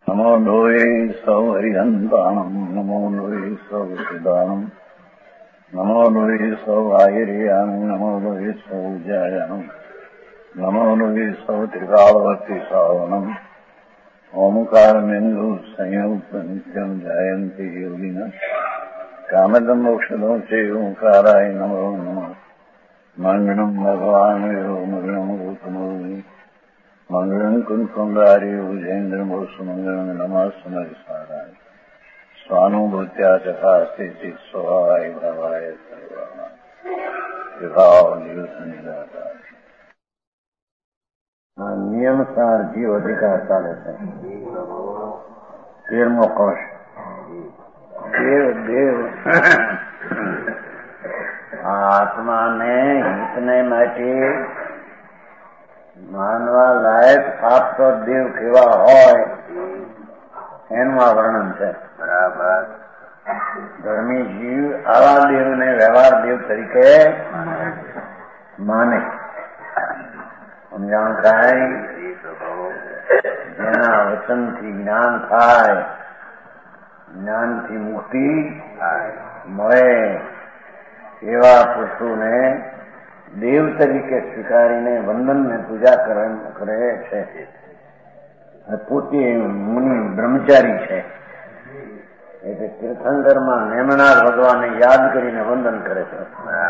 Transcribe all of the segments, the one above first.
नमो लोये सौहरिहन्ताणम् नमो लोये सौहृदानम् नमो लोये सौवायुर्यानम् नमो लोये सौजायानम् नमो लोये सौत्रिकालवर्ति सावनम् ओमकारमेन्दु संयुक्त नित्यम् जायन्ति योगिनः कामदम् मोक्षदम् च ओंकाराय नमो नमः मङ्गलम् भगवान् यो मङ्गलम् गौतमोऽग्नि मंगलम कुंकुंडारी उजेन्द्रमोसुमंगलम नमः सुमरिसाराय स्वानुभूत्या चकास्ते स्वभावाय भावाय विभाव निदाकार नियमसार जीव अधिकार चाले છે 13મો કોષ દેવ આત્મા ને હિતને માટે માનવા લાયક આપતો દેવ કેવા હોય એનું આ વર્ણન છે. બરાબર. ધર્મી જીવ આવા દેવને વ્યવહાર દેવ તરીકે માને. સમજાણું થાય. જેના વચનથી જ્ઞાન થાય, જ્ઞાનથી મુક્તિ મળે એવા પુરુષોને દેવ તરીકે સ્વીકારીને વંદન ને પૂજા કરે છે. પોતે મુનિ બ્રહ્મચારી છે એટલે તીર્થંકરમાં નેમનાર ભગવાનને યાદ કરીને વંદન કરે છે.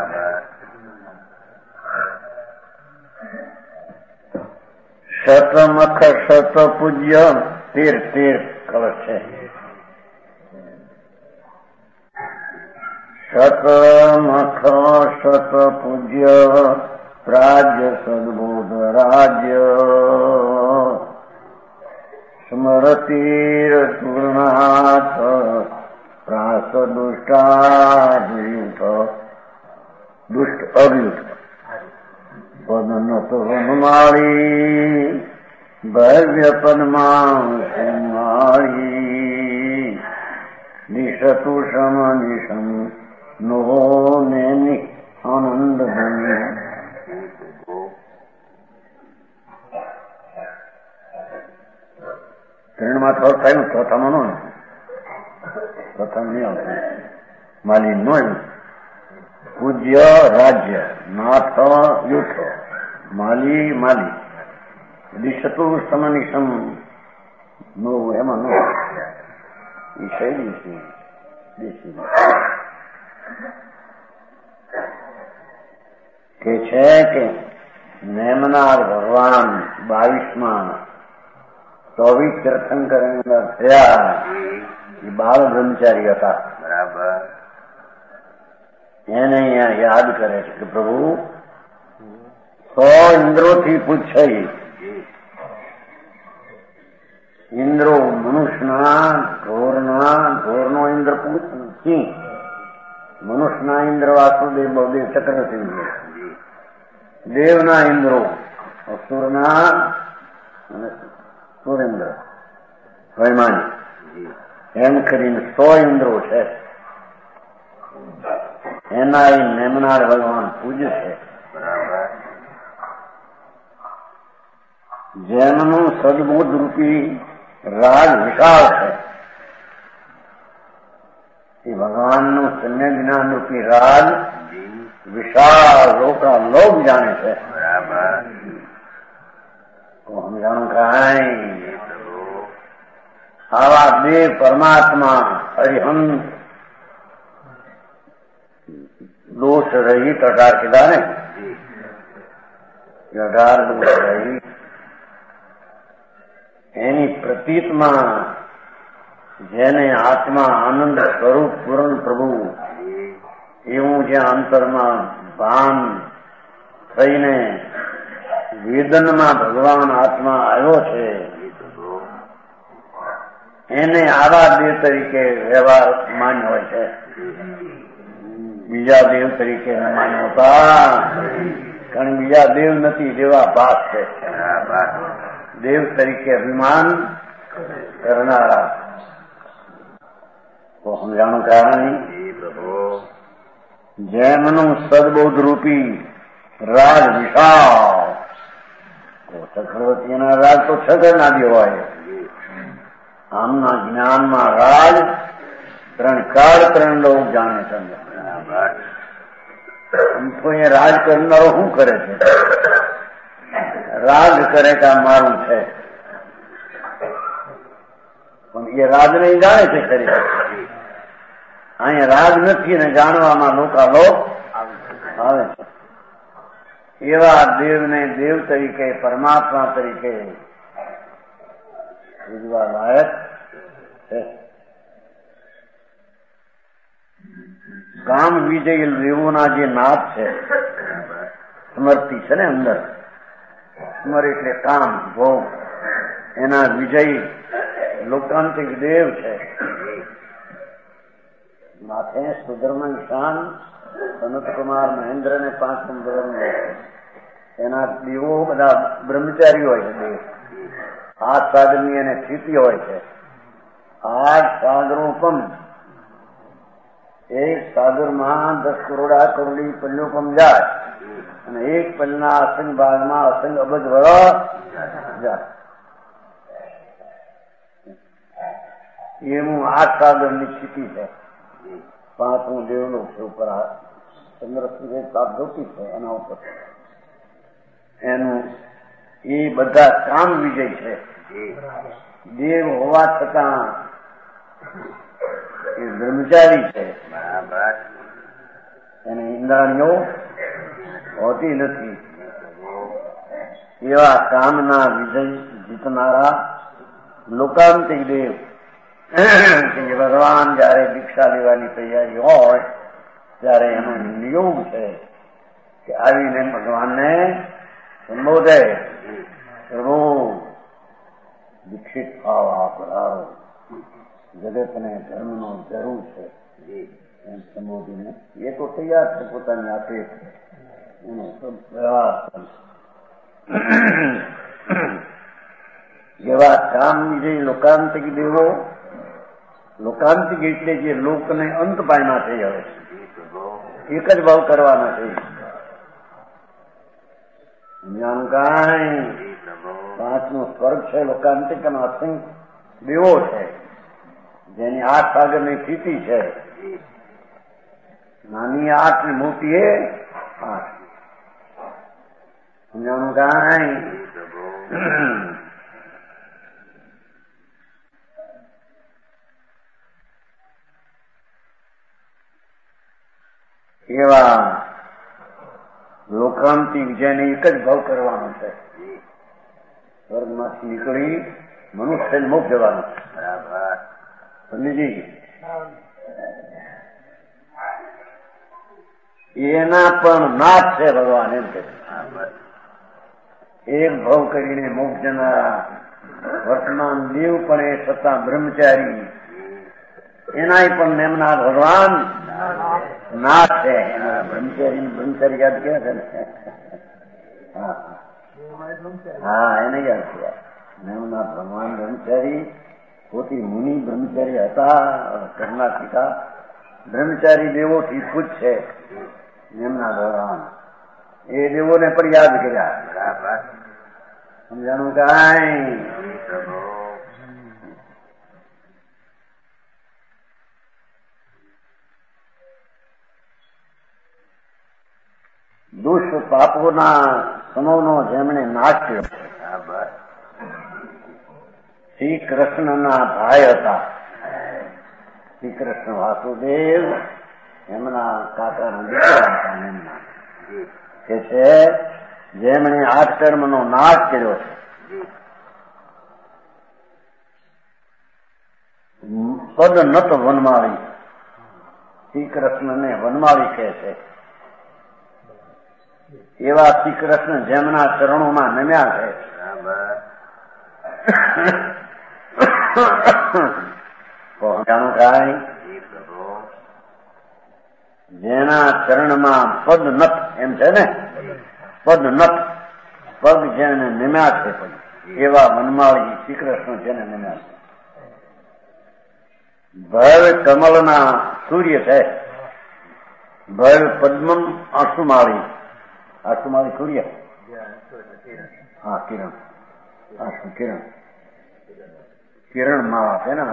શતમખ શત પૂજ્ય 13 કલશ છે. શતમખ શત પૂજ્ય પ્રાજ્ય સદબોધ રાજ્ય સ્મરતીર પૂર્ણાથ પ્રાસ દુષ્ટાયુથ દુષ્ટ અવ્યુથ પદનત વનમાળી ભવ્ય પદ્માળી દિશતુ શમ નિશમ નો ને આનંદ ધન્ય. ત્રણમાં થોડું થયું, પ્રથમનું પ્રથમ નહીં આવતું. માલી નો પૂજ્ય રાજ્ય નાથ યુથ માલી દિશતુ સમનિશમ નો એમાં નો એ શૈલી છે દેશી કે છે કે નેમનાર ભગવાન 22માં 24 તીર્થંકર થયા એ બાળ બ્રહ્મચારી હતા. બરાબર. એને અહીંયા યાદ કરે છે કે પ્રભુ 100 ઇન્દ્રોથી પૂછે. ઇન્દ્રો મનુષ્યના ઢોરનો ઇન્દ્ર સિંહ, મનુષ્યના ઇન્દ્ર વાસુદેવ બહુદેવ ચક્રવર્તી, દેવના ઇન્દ્રો અસુરના અને સુરેન્દ્ર વૈમાની એમ કરીને 100 ઇન્દ્રો છે. એના એ નેમનાર ભગવાન પૂજ્ય છે. જેમનું સદબુદ્ધ રૂપી રાજ વિશાળ છે. એ ભગવાનનું શૂન્ય જ્ઞાન રૂપી રાજ વિશાળ લોક જાણે છે. તો સમજાણું કાંઈ આવા દેવ પરમાત્મા અરિહંત દોષ રહિત 18 કીધા ને, 18 દોષ રહિત એની પ્રતીતમાં જેને આત્મા આનંદ સ્વરૂપ પૂર્ણ પ્રભુ એવું જ્યાં અંતરમાં ભાન થઈને વેદનમાં ભગવાન આત્મા આવ્યો છે એને આવા દેવ તરીકે વ્યવહાર માન્ય હોય છે. બીજા દેવ તરીકે માન્ય હોતા, કારણ બીજા દેવ નથી, જેવા ભાસ છે. દેવ તરીકે અભિમાન કરનારા. તો સમજાણું કારણ જેમનું સદબોધ રૂપી રાજ વિશાળ. તો ચક્રવર્તીના રાજ તો 6 ગણના હોય. આમના જ્ઞાનમાં રાજ ત્રણ કાળ ત્રણ લોક જાણે છે. તો એ રાજ કરનારો શું કરે છે? રાગ કરે કે આ મારું છે, પણ એ રાગ નહીં જાણે છે ખરી. અહીંયા રાગ નથી ને જાણવામાં લોક આવે છે. એવા દેવને દેવ તરીકે, પરમાત્મા તરીકે પૂજવા લાયક છે. કામ વિજય દેવોના જે નાથ છે, સ્મૃતિ છે ને અંદર, સ્મર એટલે કામ ભોગ, એના વિજય લોકાંતિક દેવ છે. માથે સુધર્મન શાન સનતકુમાર મહેન્દ્ર ને 5 નંબર એના દેવો બધા બ્રહ્મચારી હોય છે. દેવ 8 સાગરની એને સ્થિતિ હોય છે. 8 સાગરો પણ એક સાગરમાં 10 કરોડા કરોડી પલ્યોપમ જાય અને એક પલના અસંગ ભાગમાં અસંગ અબજ વર્ષ જાય. એવું 8 સાગરની સ્થિતિ છે. 5મું દેવનું છે ઉપર ચંદ્ર તાપ જોતી છે એના ઉપર. એનું એ બધા કામ વિજય છે. દેવ હોવા છતાં એ બ્રહ્મચારી છે. એને ઇન્દ્રાણીઓ હોતી નથી. એવા કામના વિજય જીતનારા લોકાંતિક દેવ ભગવાન જયારે દીક્ષા લેવાની તૈયારી હોય ત્યારે એનો નિયોગ છે કે આવીને ભગવાનને સંબોધે, પ્રભુ દીક્ષિત ભાવ આપરાવો, જગતને ધર્મનો જરૂર છે એમ સંબોધીને એ તો તૈયાર છે પોતાની આપે એનો વ્યવહાર. જેવા કામ વિજય લોકાંતિક દેવો, લોકાંતિક એટલે જે લોકને અંત પામ્યા છે, હવે એક જ ભાવ કરવાના છે. જ્ઞાન કાંઈ 5નું સ્વર્ગ છે લોકાંતિક અને અસંખ્ય દેવો છે જેની 8 સાગરની સ્થિતિ છે. નાની 8 ને મોટી 8. સમજાણું કાંઈ? એવા લોકાંતિક જેને એક જ ભાવ કરવાનો છે. સ્વર્ગમાંથી નીકળી મનુષ્ય મોક્ષ જવાનું છે. સમજી? એના પણ નાથ છે ભગવાન એમ કે એક ભાવ કરીને મોક્ષ જનારા વર્તમાન દેવ પણ એ છતાં બ્રહ્મચારી એનાય પણ એમના ભગવાન નાથ છે. એના બ્રહ્મચારી યાદ ક્યાં છે ને? હા એને યાદ છે. એમના ભગવાન બ્રહ્મચારી પોતે મુનિ બ્રહ્મચારી હતા. કર્ણાટિકા બ્રહ્મચારી દેવોથી ખુદ છે એમના ભગવાન. એ દેવોને પણ યાદ કર્યા. સમજાણું કાંઈ? દુષ્ટ પાપોના સમૂહનો જેમણે નાશ કર્યો. શ્રી કૃષ્ણના ભાઈ હતા. શ્રી કૃષ્ણ વાસુદેવ એમના કાકાના દીકરા હતા. એમના કે છે જેમણે 8 કર્મનો નાશ કર્યો છે. પદ નત વનમાળી. શ્રી કૃષ્ણને વનમાળી કહે છે. એવા શ્રી કૃષ્ણ જેમના ચરણોમાં નમ્યા છે. જાણું કાંઈ? જેના ચરણમાં પદ નત એમ છે ને, પદ નત પગ જેને નમ્યા છે એવા વનમાળી શ્રી કૃષ્ણ જેને નમ્યા છે. ભર કમલના સૂર્ય છે. ભર પદ્મમ આંસુમાળી. આંસુમાળી સૂર્ય. હા કિરણ. આંસુ કિરણ. કિરણમાં છે ને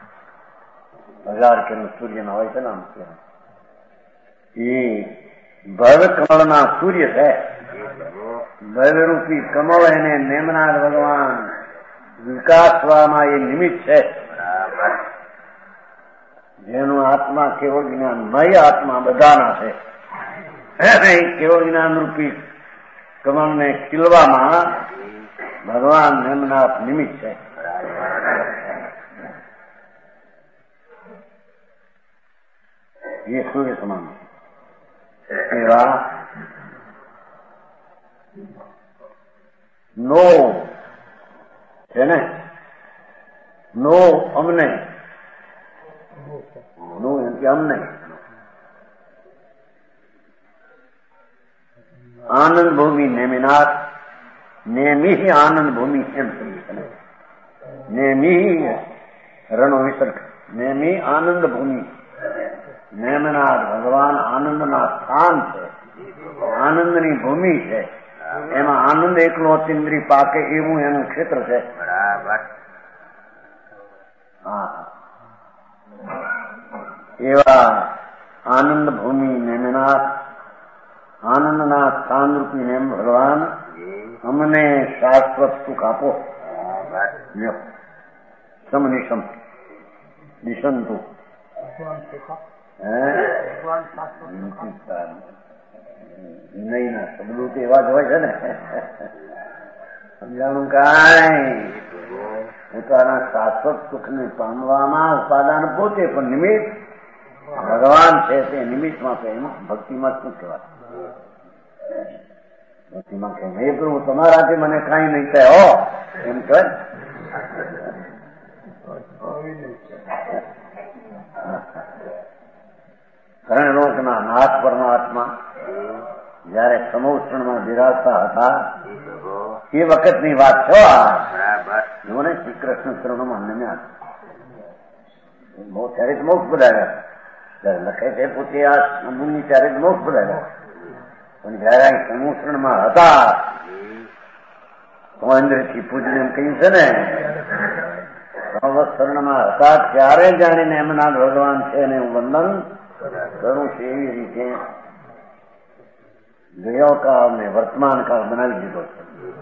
1000 કિરણ સૂર્યના હોય છે ને આમ કિરણ એ ભવ્ય કમળના સૂર્ય છે. ભવ્યરૂપી કમળ એને નેમનાથ ભગવાન વિકાસવામાં એ નિમિત્ત છે. જેનું આત્મા કેવળ જ્ઞાન મય આત્મા બધાના છે. કેવળ જ્ઞાન રૂપી કમળને ખીલવામાં ભગવાન નેમનાથ નિમિત્ત છે. એ સૂર્ય સમાન એવા નો છે ને નો અમને નો એમ કે અમને આનંદ ભૂમિ નેમિનાથ નેમી આનંદ ભૂમિ એમ નેમી રણો વિસર્ગ નેમી આનંદ ભૂમિ નેમનાથ ભગવાન આનંદના સ્થાન છે. આનંદની ભૂમિ છે. એમાં આનંદ એકલો અતિન્દ્રિય પાકે એવું એનું ક્ષેત્ર છે. બરાબર. હા એવા આનંદ ભૂમિ નેમનાથ આનંદના સ્થાન રૂપી નેમ ભગવાન અમને શાશ્વત સુખ આપો. સમનિશમ નિશંતુ નહીં ના શબ્દો તો એવા જ હોય છે ને. સમજાણું કાંઈ પોતાના શાશ્વત સુખને પામવામાં ઉપાદાન પોતે પણ નિમિત્ત ભગવાન છે. તે નિમિત્તમાં તો એમ ભક્તિમાં શું કહેવાય? ભક્તિમાં કહે હે પ્રભુ તમારાથી મને કાંઈ નહીં થાય હો એમ કહે. કર્ણલોકના નાથ પરમાત્મા જયારે સમોષણમાં બિરાજતા હતા એ વખતની વાત છો. જોને શ્રી કૃષ્ણ ચરણોમાં નમ્યા ત્યારે જ મોક્ષ પધાર્યા. જયારે લખે છે પોતે આ મુનિ ત્યારે જ મોક્ષ પધાર્યા. પણ જયારે સમોષણમાં હતા તો ઇન્દ્રથી પૂજન એમ કહ્યું છે ને સંવત્સરણમાં હતા ત્યારે જાણીને એમના ભગવાન છે એને હું વંદન કરું છું. એવી રીતે ગયો કાળ ને વર્તમાન કાળ બનાવી દીધો છે.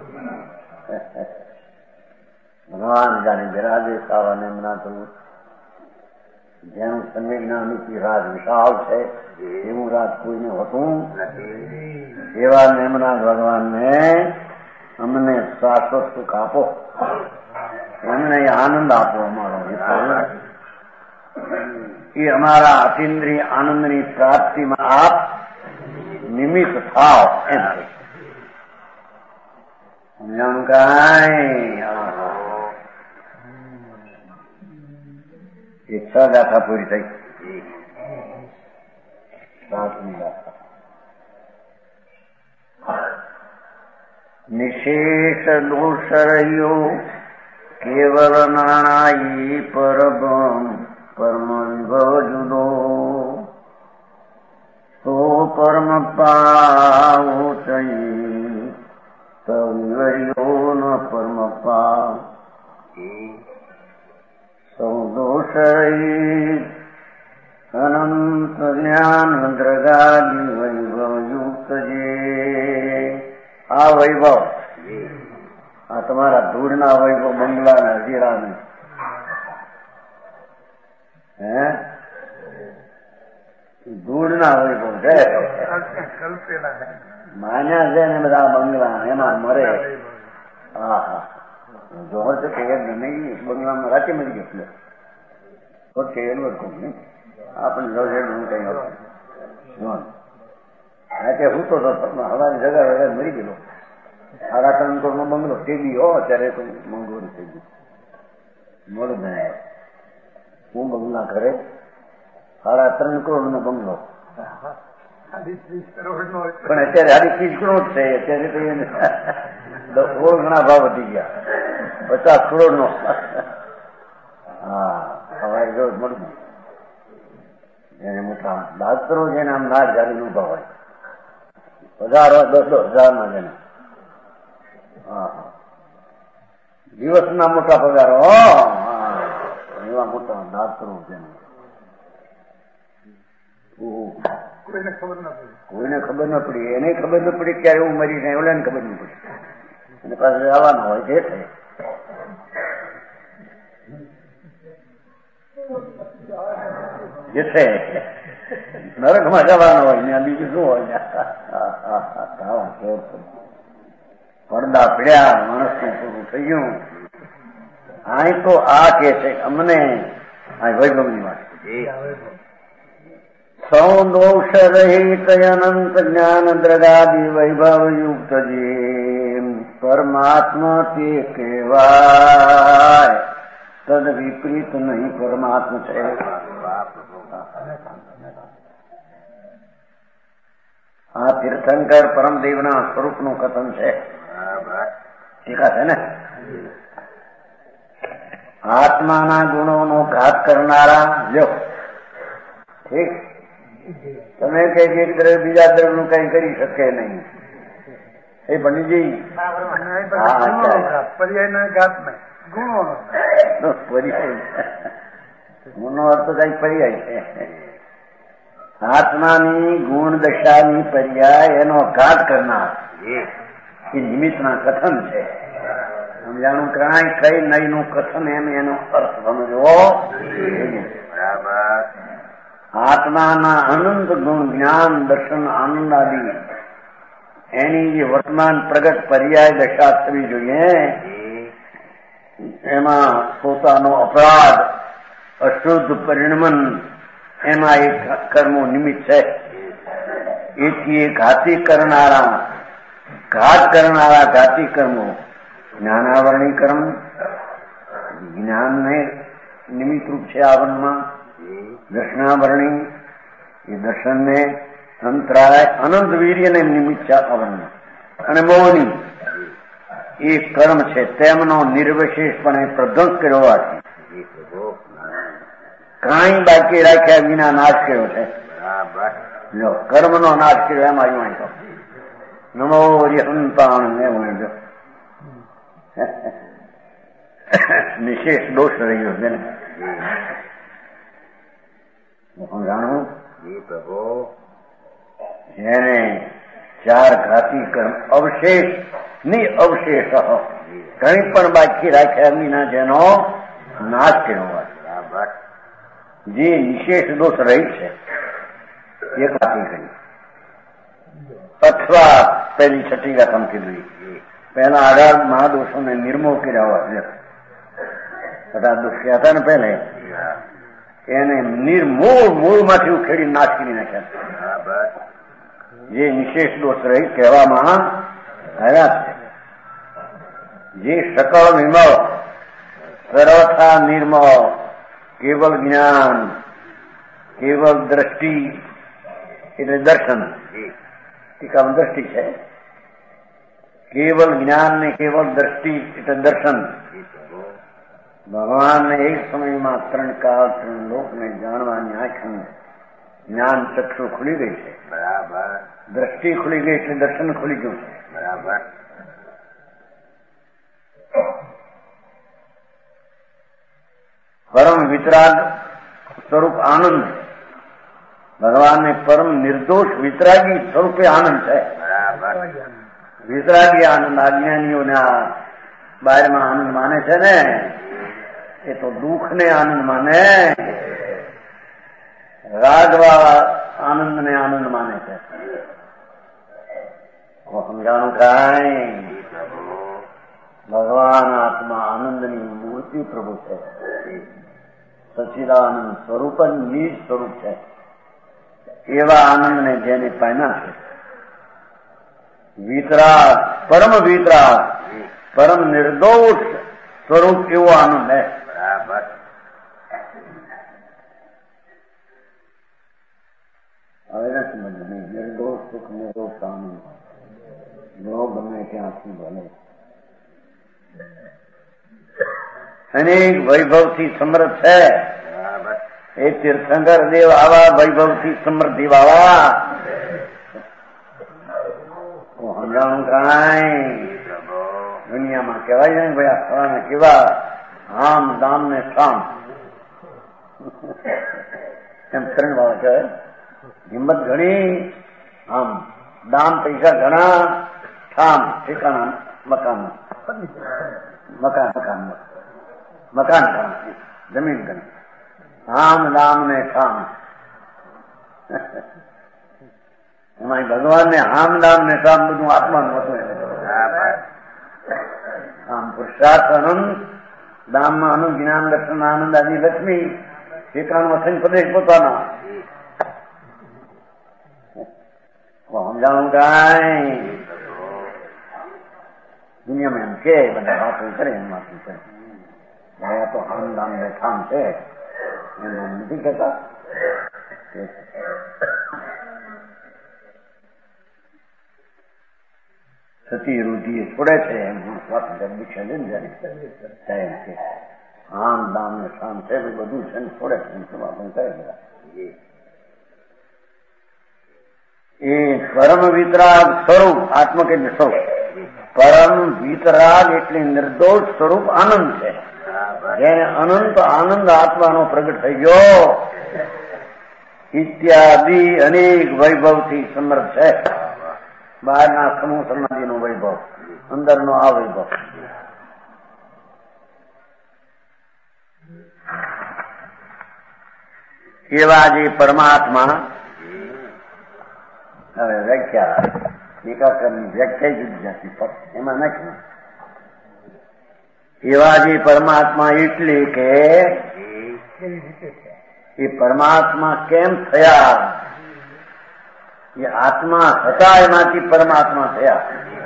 ભગવાન જાણે બિરાજે સાવા એમના તો જેનું સંવેદનાની રાજ વિશાળ છે એવું રાજ કોઈને હોતું એવા નેમનાથ ભગવાનને અમને શાશ્વત સુખ આપો. એમને આનંદ આપો. અમારો એ અમારા અતિન્દ્રિય આનંદની પ્રાપ્તિમાં આપ નિમિત્ત થાવ એમ સમજાણું કાંઈ. એ 6 ગાથા પૂરી થઈ. 7મી ગાથા નિશેષ દોષ રહ્યો કેવલ નાણાઈ પરબ્રહ્મ પરમ વિભવ જુદો તો પરમ પાવો ચઈ તવિવર્યો ન પરમ પાવ સૌ દોષ અનંત જ્ઞાન દ્રગાદી વૈભવ યુક્ત જે આ વૈભવ આ તમારા ધૂળના વૈભવ બંગલાના હીરાને ધૂળના વૈભવ છે માન્યા છે ને બધા બંગલા એમાં મરે. હા હા જોર છે કે નહીં બંગલામાં રાતે મરી ગયો તો છે એનું નહીં આપણે રોજે કઈ રાતે હું તો હવાની જગા વગર મરી ગયેલો. 3.5 કરોડનો બંગલો તે બી હો ત્યારે તો મોંઘોરી થઈ ગયું. મોડું બનાય હું બંગલા ઘરે 3.5 કરોડનો બંગલો પણ અત્યારે 30 કરોડ છે. અત્યારે તો 16 ગણા ભાવ વધી ગયા. 50 કરોડનો. હા હવાઈ રોજ મળવું એને મોટા ડાક્ટરો જેને આમ નાક જાડી નું ભાવ હોય 10,000 જેને દિવસના મોટા પગારો એવા મોટા ડાક્ટરો છે કોઈને ખબર ન પડી, એને ખબર ન પડી ક્યારે એવું મરી જાય, ઓલાને ખબર ન પડી, અને પાછું આવવાના હોય જે થાય. જે છે નરકમાં જવાનો હોય ત્યાં બીજું શું હોય? પડદા પીડ્યા, માણસનું પૂરું થઈ ગયું. અહીં તો આ કે છે અમને આ વૈભવની વાત, સૌ દોષ રહિત અનંત જ્ઞાન દ્રગાદિ વૈભવ યુક્ત જે પરમાત્મા તે કહેવાય, તદ વિપરીત નહીં પરમાત્મા છે. આ તીર્થંકર પરમદેવના સ્વરૂપનું કથન છે. ટીકા છે ને, આત્માના ગુણોનો ઘાત કરનારા લ્યો. ઠીક, તમે કઈ એક દ્રવ્ય બીજા દ્રવ્ય નું કઈ કરી શકે નહીં. એ પંડિતજી પર્યાય ઘાત ગુણનો અર્થ કઈ પર્યાય છે. આત્માની ગુણ દશાની પર્યાય એનો ઘાત કરનાર એ નિમિત્તના કથન છે. સમજાણું? કાંઈ કઈ નહીં નું કથન એમ એનો અર્થ સમજવો. આત્માના અનંત ગુણ જ્ઞાન દર્શન આનંદ આદિ એની જે વર્તમાન પ્રગટ પર્યાય દશા થવી જોઈએ, એમાં પોતાનો અપરાધ અશુદ્ધ પરિણમન એમાં એક કર્મો નિમિત્ત છે. એથી એ ઘાતી કરનારા ઘાતી કર્મો જ્ઞાનાવરણી કર્મ, જ્ઞાનને નિમિત્ત રૂપ છે આવરણમાં, દર્શનાવરણી એ દર્શનને, અંતરાય અનંત વીર્યને નિમિત્ત છે આવરણમાં, અને મોહની એ કર્મ છે. તેમનો નિર્વિશેષપણે પ્રધ્વંસ કર્યો હોવાથી કાંઈ બાકી રાખ્યા વિના નાશ કર્યો છે. જો કર્મનો નાશ કર્યો એમ આવ્યું તો નમો હરિહંતાણ એવું જો નિશેષ દોષ રહ્યો છે ને. જાણવું જેને ચાર ઘાતી કર્મ અવશેષ નિઅવશેષ કંઈ પણ બાકી રાખ્યા વિના જેનો નાશ કર્યો હોય, જે નિશેષ દોષ રહી છે એ ઘાતી કરી. અથવા પહેલી છઠ્ઠી રકમ કીધી, પહેલા 18 મહાદોષોને નિર્મોહ કર્યા હોય, 18 દોષ થયા હતા ને પહેલે, એને મૂળમાંથી ઉખેડી નાશ કરી નાખ્યા. જે નિશેષ દોષ રહી કહેવામાં આવ્યા છે. જે સકળ વિમળ સર્વથા નિર્મળ કેવલ જ્ઞાન, કેવલ દ્રષ્ટિ એટલે દર્શન, ટીકામાં દ્રષ્ટિ છે. કેવલ જ્ઞાન ને કેવલ દ્રષ્ટિ એટલે દર્શન. ભગવાનને એક સમયમાં 3 કાળ 3 લોકને જાણવાની આંખનું જ્ઞાન ચક્ષુ ખુલી ગઈ છે. બરાબર. દ્રષ્ટિ ખુલી ગઈ એટલે દર્શન ખુલી ગયું છે. બરાબર. પરમ વિતરાગ સ્વરૂપ આનંદ, ભગવાનને પરમ નિર્દોષ વિતરાગી સ્વરૂપે આનંદ છે. બરાબર. વિતરાગી આનંદ અજ્ઞાનીઓને આ બહારમાં આનંદ માને છે ને, એ તો દુઃખને આનંદ માને, રાગવાળા આનંદને આનંદ માને છે. સમજાણું કાંઈ? ભગવાન આત્મા આનંદની મૂર્તિ પ્રભુ છે. સચિદાનંદ સ્વરૂપ જ નિજ સ્વરૂપ છે. એવા આનંદને જેને પામ્યા છે, વિતરાગ, પરમ વિતરાગ, પરમ નિર્દોષ સ્વરૂપ એવો આનંદ है. બરાબર. હવે નથી સમજ નહીં. નિર્દોષ સુખ, નિર્દોષ આનંદ, નો ગમે ત્યાંથી ભલે. અનેક વૈભવથી સમૃદ્ધ છે. એ તીર્થંકર દેવ આવા વૈભવથી સમૃદ્ધિ વાળા સમજાણું કાંઈ દુનિયામાં કહેવાય ને ભાઈ આ ફળાના કેવા આમ દામ ને શામ એમ ત્રણ વાળા કહેવાય. હિંમત ઘણી, આમ દામ પૈસા ઘણા, ઠામ ઠેકાણા મકાન ઘણા, જમીન ઘણી, આમ દામ ને ઠામ. એમાં ભગવાન ને આમ દામ ને ઠામ બધું આત્માનું હતું. આમ પુરુષાર્થ આનંદ, દામમાં આનંદ, જ્ઞાન દર્શન આનંદ આદિ લક્ષ્મી, ઠેકાણું અસંગ પ્રદેશ પોતાના. સમજાણું કાંઈ દુનિયામાં એમ કે બધા વાતો કરે, એમ વાતો કરે. તો આમ દામ ને ઠામ છે એમ નથી કહેતા. સતી રૂઢિ છોડે છે એમ સ્વાતંત્ર્ય દીક્ષા લઈને જાય છે. આમ દામ ને શામ છે બધું છે ને છોડે છે સમાપન કરે બધા. એ પરમ વિતરાગ સ્વરૂપ આત્મ કે સ્વરૂપ, પરમ વિતરાગ એટલે નિર્દોષ સ્વરૂપ આનંદ છે. જેને અનંત આનંદ આત્માનો પ્રગટ થઈ ગયો ઇત્યાદિ અનેક વૈભવથી સમર્થ છે. બહારના સમૂહ શરણાદિનો વૈભવ, અંદરનો આ વૈભવ. એવા જે પરમાત્મા, હવે વ્યાખ્યા નિકાકરની વ્યાખ્યા જુદી જાતી પર એમાં નથી. એવા જે પરમાત્મા એટલે કે એ પરમાત્મા કેમ થયા? એ આત્મા હતા એમાંથી પરમાત્મા થયા.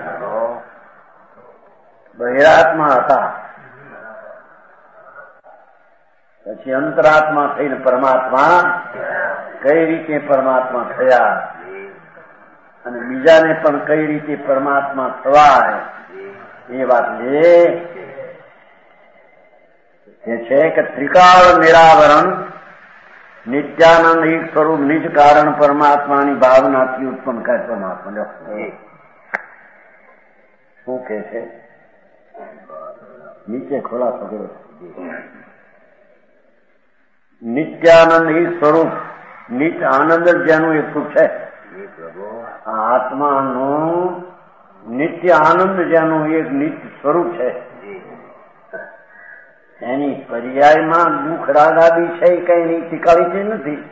બહિરાત્મા હતા, પછી અંતરાત્મા થઈને પરમાત્મા કઈ રીતે પરમાત્મા થયા અને બીજાને પણ કઈ રીતે પરમાત્મા થવાય એ વાત એ છે કે ત્રિકાળ નિરાવરણ નિત્યાનંદ એક સ્વરૂપ નિજ કારણ પરમાત્માની ભાવનાથી ઉત્પન્ન કરે પરમાત્મા. શું કે છે નીચે ખુલાસો કર્યો. નિત્યાનંદ એ સ્વરૂપ નિત્ય આનંદ જેનું એક રૂપ છે. આત્માનું નિત્ય આનંદ જેનું એક નિત્ય સ્વરૂપ છે. એની પર્યાયમાં દુઃખ રાગ આદિ છે એ કઈ નહીં ટીકાવી નથી.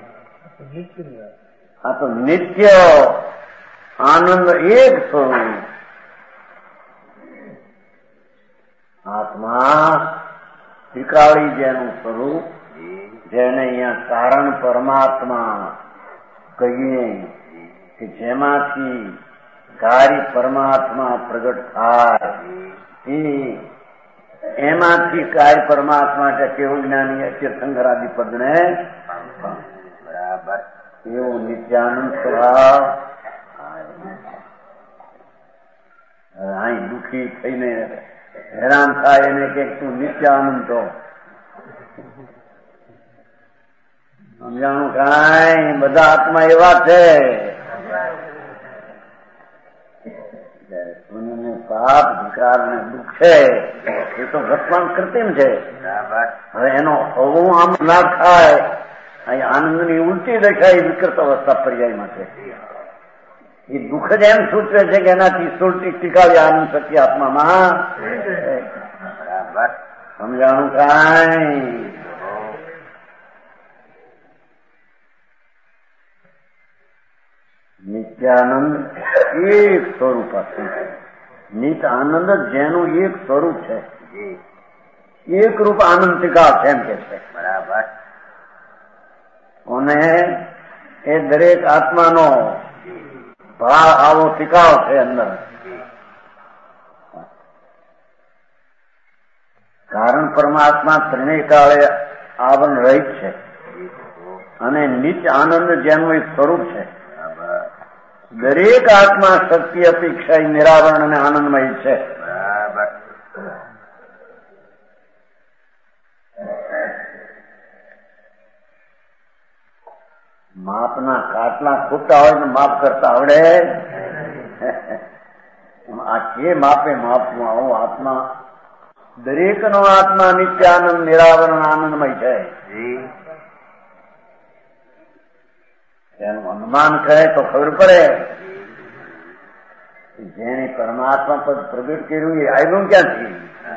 આ તો નિત્ય આનંદ એક સ્વરૂપ આત્મા ત્રિકાળી જેનું સ્વરૂપ, જેને અહીંયા કારણ પરમાત્મા કહીએ કે જેમાંથી કાર્ય પરમાત્મા પ્રગટ થાય એમાંથી કાર્ય પરમાત્મા કે કેવું જ્ઞાની તીર્થંકર આદિ પદને બરાબર એવું નિત્યાનંદ સ્વભાવ. અહીં દુઃખી થઈને હેરાન થાય એને કે તું નિત્યાનંદ તો સમજાણું કાંઈ? બધા આત્મા એવા છે. પાપ વિકાર ને દુઃખ છે એ તો વર્તમાન કૃત્રિમ છે. હવે એનો હોવું આમ ના થાય. અહીં આનંદની ઉલટી દેખાય વિકૃત અવસ્થા પર્યાયમાં છે. એ દુઃખ જ એમ સૂચવે છે કે એનાથી સુલટી ટીકાવી આનંદ શક્તિ આત્મામાં. સમજાણું કાંઈ? નિત્યાનંદ એક સ્વરૂપ હતું. નિત્ય આનંદ જેનું એક સ્વરૂપ છે, એક રૂપ આનંદ ટીકાવ છે એમ કે છે. બરાબર. અને એ દરેક આત્માનો ભાવ આવો ટીકાવ છે અંદર. કારણ પરમાત્મા ત્રણેય કાળે આવરણ રહિત છે અને નિત્ય આનંદ જેનું એક સ્વરૂપ છે. દરેક આત્મા શક્તિ અપેક્ષા નિરાવરણ અને આનંદમય છે. માપના કાટલા ખૂટતા હોય ને માપ કરતા આવડે. આ કે માપે માપવું આવું આત્મા દરેકનો આત્મા નિત્ય આનંદ નિરાવરણ આનંદમય છે. એનું અનુમાન કરે તો ખબર પડે જેને પરમાત્મા પદ પ્રગટ કર્યું એ આવ્યું ક્યાંથી?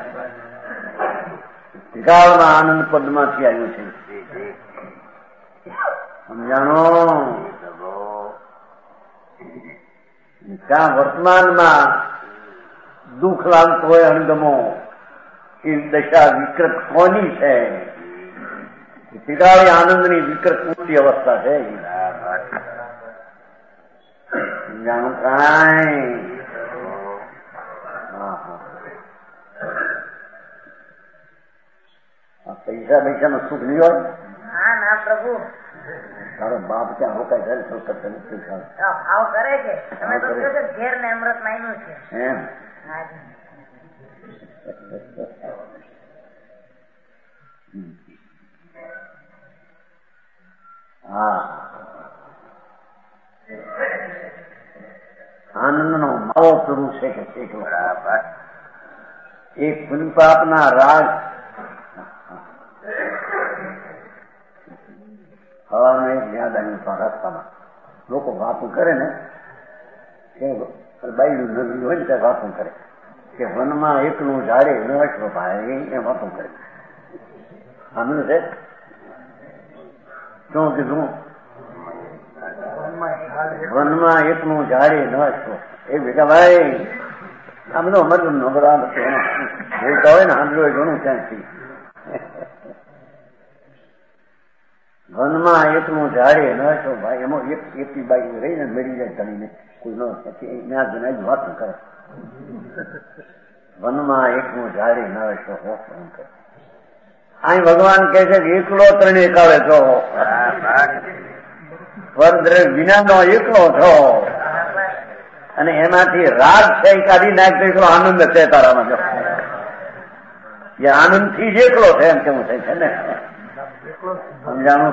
ત્રિકાળના આનંદ પદમાંથી આવ્યું છે. સમજાણો? ત્યાં વર્તમાનમાં દુઃખ લાગતો હોય અણગમો એ દશા વિકૃત કોની છે? ત્રિકાળી આનંદની વિકૃત મોટી અવસ્થા છે. સમજાણું? કાંઈ પૈસા પૈસાનું સુખ નહીં હોય. ના પ્રભુ, તારો બાપ ક્યાં રોકાય છે? ભાવ કરે છે. તમે તો કહો છો ઘેર ને અમૃત માન્યું છે એમ. હા, આનંદ નો માવો પ્રભુ છે કે એક પુનિપાપના રાગ હવાનું એક યાદ આવ્યું. રસ્તામાં લોકો વાતો કરે ને કે બાયડું નગરી હોય ને ત્યાં વાતો કરે કે વનમાં એકલું ઝાડે ન હટલો ભાઈ એ વાતો કરે. આનંદ છે શું કીધું? વનમાં એકલું ઝાડે ન હટલો એ ભેગા ભાઈ આ બધો મતલબ નો બધા બોલતા હોય ને સાંભળ્યું ઘણું ક્યાંથી. વનમાં એકલું ઝાડે ન છો ભાઈ એમાં એકલી બાઈ રહીને મરી જાય ધણીને કોઈ ન ત્યાં જઈને જ વાત કરે. વનમાં એકલું ઝાડે ન છો કરે. અહીં ભગવાન કહે છે કે એકલો ત્રણે કાળે છો, પરદ્રવ્ય વિનાનો એકલો છો અને એમાંથી રાગ છે કાઢી નાખતો એટલો આનંદ છે તારામાં. જો એ આનંદ થી જ એકલો છે એમ કેવું થાય છે ને. સમજાણું?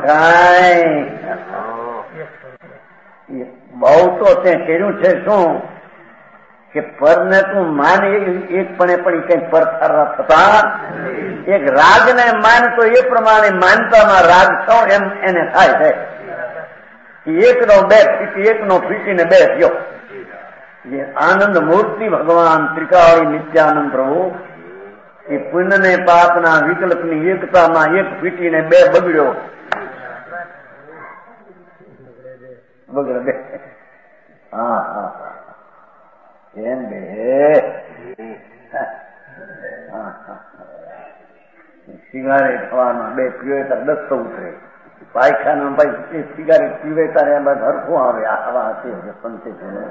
કાંઈ બહુ તો તે કર્યું છે શું કે પરને તું માન એકપણે પણ કઈ પર થતા એક રાગને માનતો એ પ્રમાણે માનતામાં રાગ છો એમ એને થાય છે. એકનો બે ફીટી એકનો ફીટીને બે થયો. જે આનંદ મૂર્તિ ભગવાન ત્રિકાળી નિત્યાનંદ પ્રભુ એ પુણ્ય ને પાપના વિકલ્પની એકતામાં એક ફીટીને બે બગડ્યો. બગડે હા હા એમ બે સિગારેટ થવામાં બે પીવે તાર 10 ઉતરે. પાયખાના ભાઈ સિગારેટ પીવે તારે એમાં હરખું આવે. આવા હતી પંચે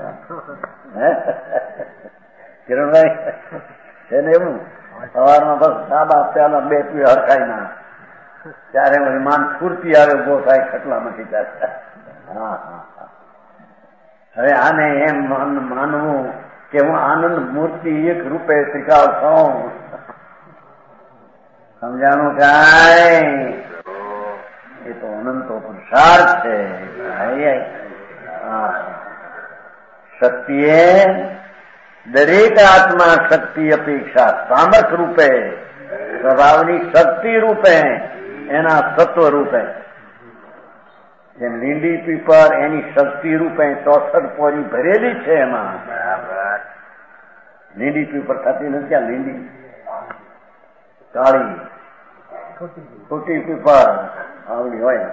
કિરણભાઈ છે ને એવું સવારમાં બસ સાબા પ્યાલા બે પીવે હરખાઈ ના ત્યારે માન ફૂર્તી આવે ઉભો થાય ખટલામાંથી ત્યારે. હા હા હા. હવે આને એમ માનવું કે હું આનંદ મૂર્તિ એક રૂપે ત્રિકાળ છું. સમજાણું? કાંઈ એ તો અનંતો પુરુષાર્થ છે. શક્તિએ દરેક આત્મા શક્તિ અપેક્ષા સામર્થ રૂપે સ્વભાવની શક્તિ રૂપે એના સત્વ રૂપે જેમ લીંડી પીપર એની શક્તિ રૂપે 64 પોરી ભરેલી છે. એમાં લીંડી પીપર થતી નથી. આ લીંડી કાળી ખોટી પીપર આવડી હોય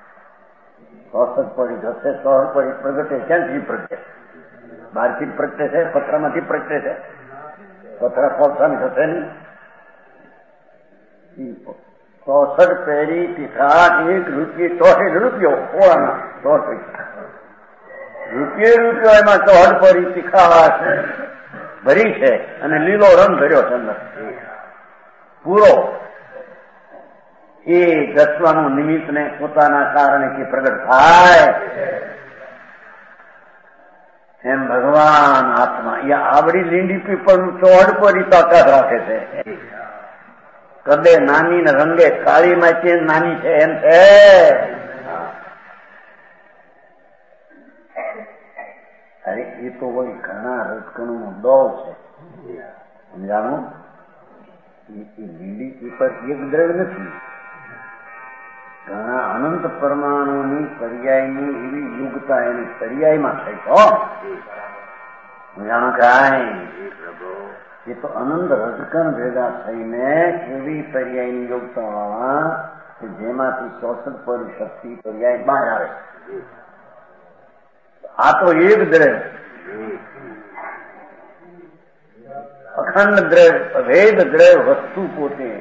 64 પોરી જશે. 100 પોરી પ્રગટે ક્યાંથી પ્રગટે? બહારથી પ્રગટે છે? પથરામાંથી પ્રગટે છે? પથરા કોલસાની થશે નહીં. 64 પેરી તીખાટ 1 રૂપિયો 64 રૂપિયો ઓળાના 64 રૂપિયો એમાં 64 પરી તીખાટ ભરી છે અને લીલો રંગ ભર્યો છે અંદર પૂરો. એ દસવાનું નિમિત્ત ને પોતાના કારણે કે પ્રગટ થાય એમ ભગવાન આત્મા એ આવડી લીંડી પીપળનું 64 પરી તાકાત રાખે છે. કદે નાની ને રંગે કાળી માંથી નાની છે એમ છે. અરે એ તો કોઈ ઘણા રસકણું નો દોર છે. સમજાણું? એ લીલી પીપર એક દ્રવ્ય નથી. ઘણા અનંત પરમાણુની પર્યાયની એવી યુગતા એની પર્યાયમાં થઈ તો જાણો કાંઈ એ તો અનંત રજકણ ભેગા થઈને એવી પર્યાયની યોગતા કે જેમાંથી 64 પરિશક્તિ પર્યાય બહાર આવે. આ તો એક દ્રવ્ય, અખંડ દ્રવ્ય, વેદ દ્રવ્ય વસ્તુ પોતે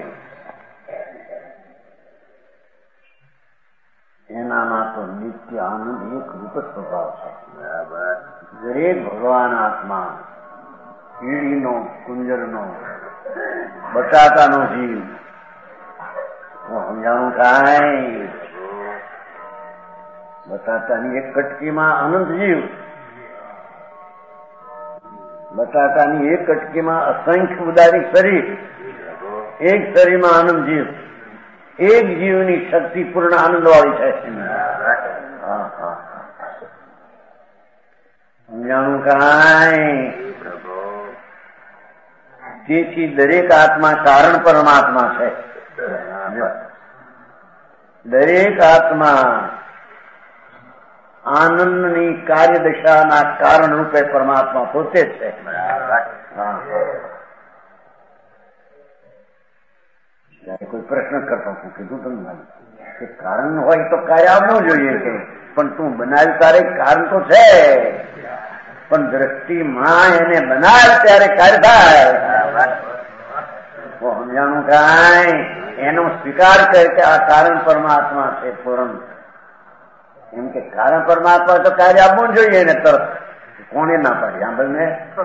એનામાં તો નિત્ય આનંદ એક રૂપ સ્વભાવ છે. દરેક ભગવાન આત્મા, કીડીનો, કુંજરનો, બટાટાનો જીવ, સમજાણું કાંઈ? બટાટાની એક કટકીમાં અનંત જીવ, બટાટાની એક કટકીમાં અસંખ્ય ઉદારી શરીર, એક શરીરમાં આનંદ જીવ, એક જીવની શક્તિ પૂર્ણ આનંદ વાળી છે. સમજાણું કાંઈ? તેથી દરેક આત્મા કારણ પરમાત્મા છે. દરેક આત્મા આનંદની કાર્યદશાના કારણ રૂપે પરમાત્મા પોતે જ છે. કોઈ પ્રશ્ન કરતો હું કીધું તમને કે કારણ હોય તો કાર્ય આવવું જોઈએ કે, પણ તું બનાવ્યું તારે કારણ તો છે, પણ દ્રષ્ટિમાં એને બનાવ ત્યારે કાર્ય થાય. સમજાણું કાંઈ? એનો સ્વીકાર કરે કે આ કારણ પરમાત્મા છે પૂર્ણ. એમ કે કારણ પરમાત્મા તો કાર્ય આપવું જોઈએ એને તરફ. કોને ના પાડી? સાંભળને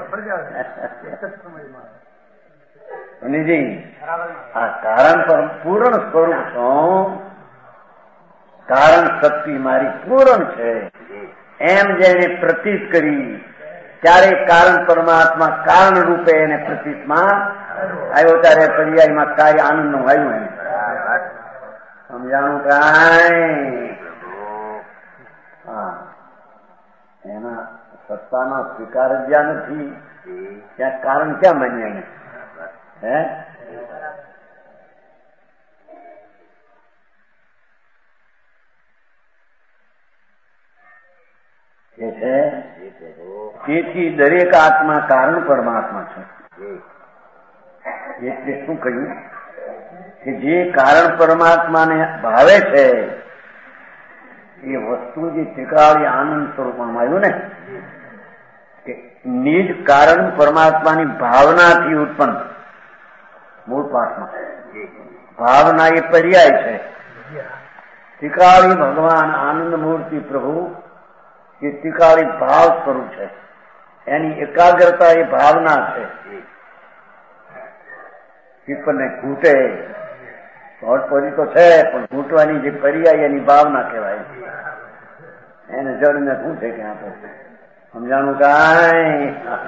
આ કારણ પર પૂર્ણ સ્વરૂપ છું, કારણ શક્તિ મારી પૂર્ણ છે એમ જેને પ્રતીત કરી ત્યારે કારણ પરમાત્મા કારણ રૂપે એને પ્રતીતમાં આવ્યો. ત્યારે પર્યાયમાં કાર્ય આનંદ નું આવ્યું. એમ સમજાણું કાંઈ? હા, એના સત્તાના સ્વીકાર જ્યાં નથી ત્યાં કારણ ક્યાં બન્યા? હે તેથી દરેક આત્મા કારણ પરમાત્મા છે. એટલે શું કહ્યું કે જે કારણ પરમાત્માને ભાવે છે એ વસ્તુ જે ત્રિકાળી આનંદ સ્વરૂપમાં આવ્યું ને, કે નિજ કારણ પરમાત્માની ભાવનાથી ઉત્પન્ન. મૂળ પાઠમાં ભાવના એ પર્યાય છે. ત્રિકાળી ભગવાન આનંદ મૂર્તિ પ્રભુ એ ત્રિકાળી ભાવ સ્વરૂપ છે. એની એકાગ્રતા એ ભાવના છે. પીપળને ઘૂંટે હોટપોરી તો છે, પણ ઘૂંટવાની જે પર્યાય એની ભાવના કહેવાય. એને જળને ઘૂંટે કે આપણે સમજાણું કાંઈ?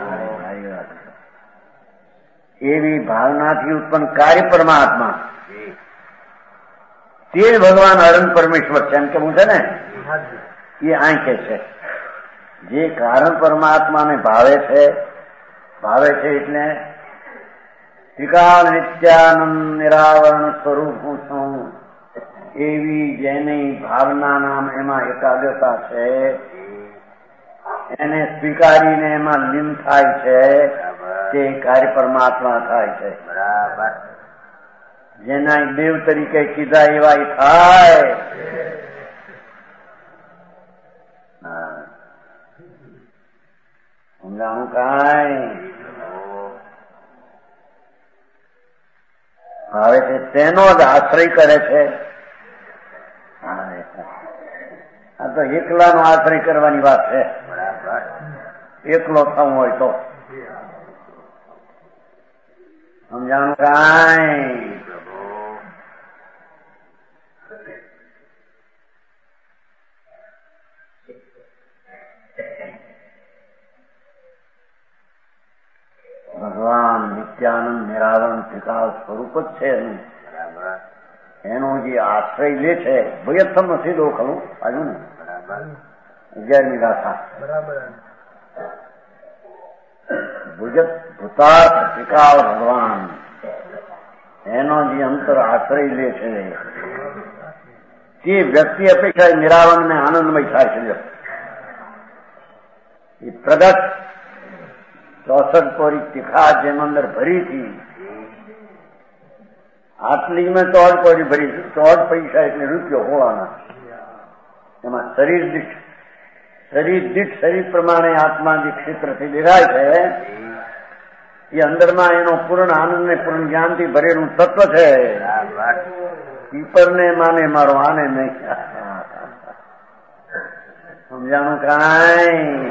એવી ભાવનાથી ઉત્પન્ન કાર્ય પરમાત્મા તે જ ભગવાન અનંત પરમેશ્વર છે. એમ કેવું છે ને, એ આંખે છે. જે કારણ પરમાત્માને ભાવે છે એટલે ત્રિકાળ નિત્યાનંદ નિરાવરણ સ્વરૂપ હું છું એવી જેની ભાવના નામ એમાં એકાગ્રતા છે, એને સ્વીકારીને એમાં લીન થાય છે તે કાર્ય પરમાત્મા થાય છે. જેના દેવ તરીકે કીધા એવા થાય. સમજાણું કાંઈ? હવે છે તેનો જ આશ્રય કરે છે. આ તો એકલાનો આશ્રય કરવાની વાત છે. એકલો થવું હોય તો સમજાણું કાંઈ? ભગવાન નિત્યાનંદ નિરાવરણ ત્રિકાળ સ્વરૂપ જ છે એનું. એનો જે આશ્રય લે છે ભયથમ નથી દો ખરું આવ્યું ને 11મી ગાથા. ભુજત ભૂતાર્થ ત્રિકાળ ભગવાન એનો જે અંતર આશ્રય લે છે તે વ્યક્તિ અપેક્ષા નિરાવન ને આનંદમય થાય છે. એ પ્રગટ 64 કોરી તીખા જેમ અંદર ભરી હતી, આટલી મેં 14 કોરી ભરી, 14 પૈસા એટલે રૂપિયો હોવાના. એમાં શરીર દીઠ શરીર પ્રમાણે આત્મા જે ક્ષેત્રથી દેખાય છે એ અંદરમાં એનો પૂર્ણ આનંદ ને પૂર્ણ જ્ઞાનથી ભરેલું તત્વ છે. પીપરને માને મારો આને નહીં. સમજાણું કાંઈ?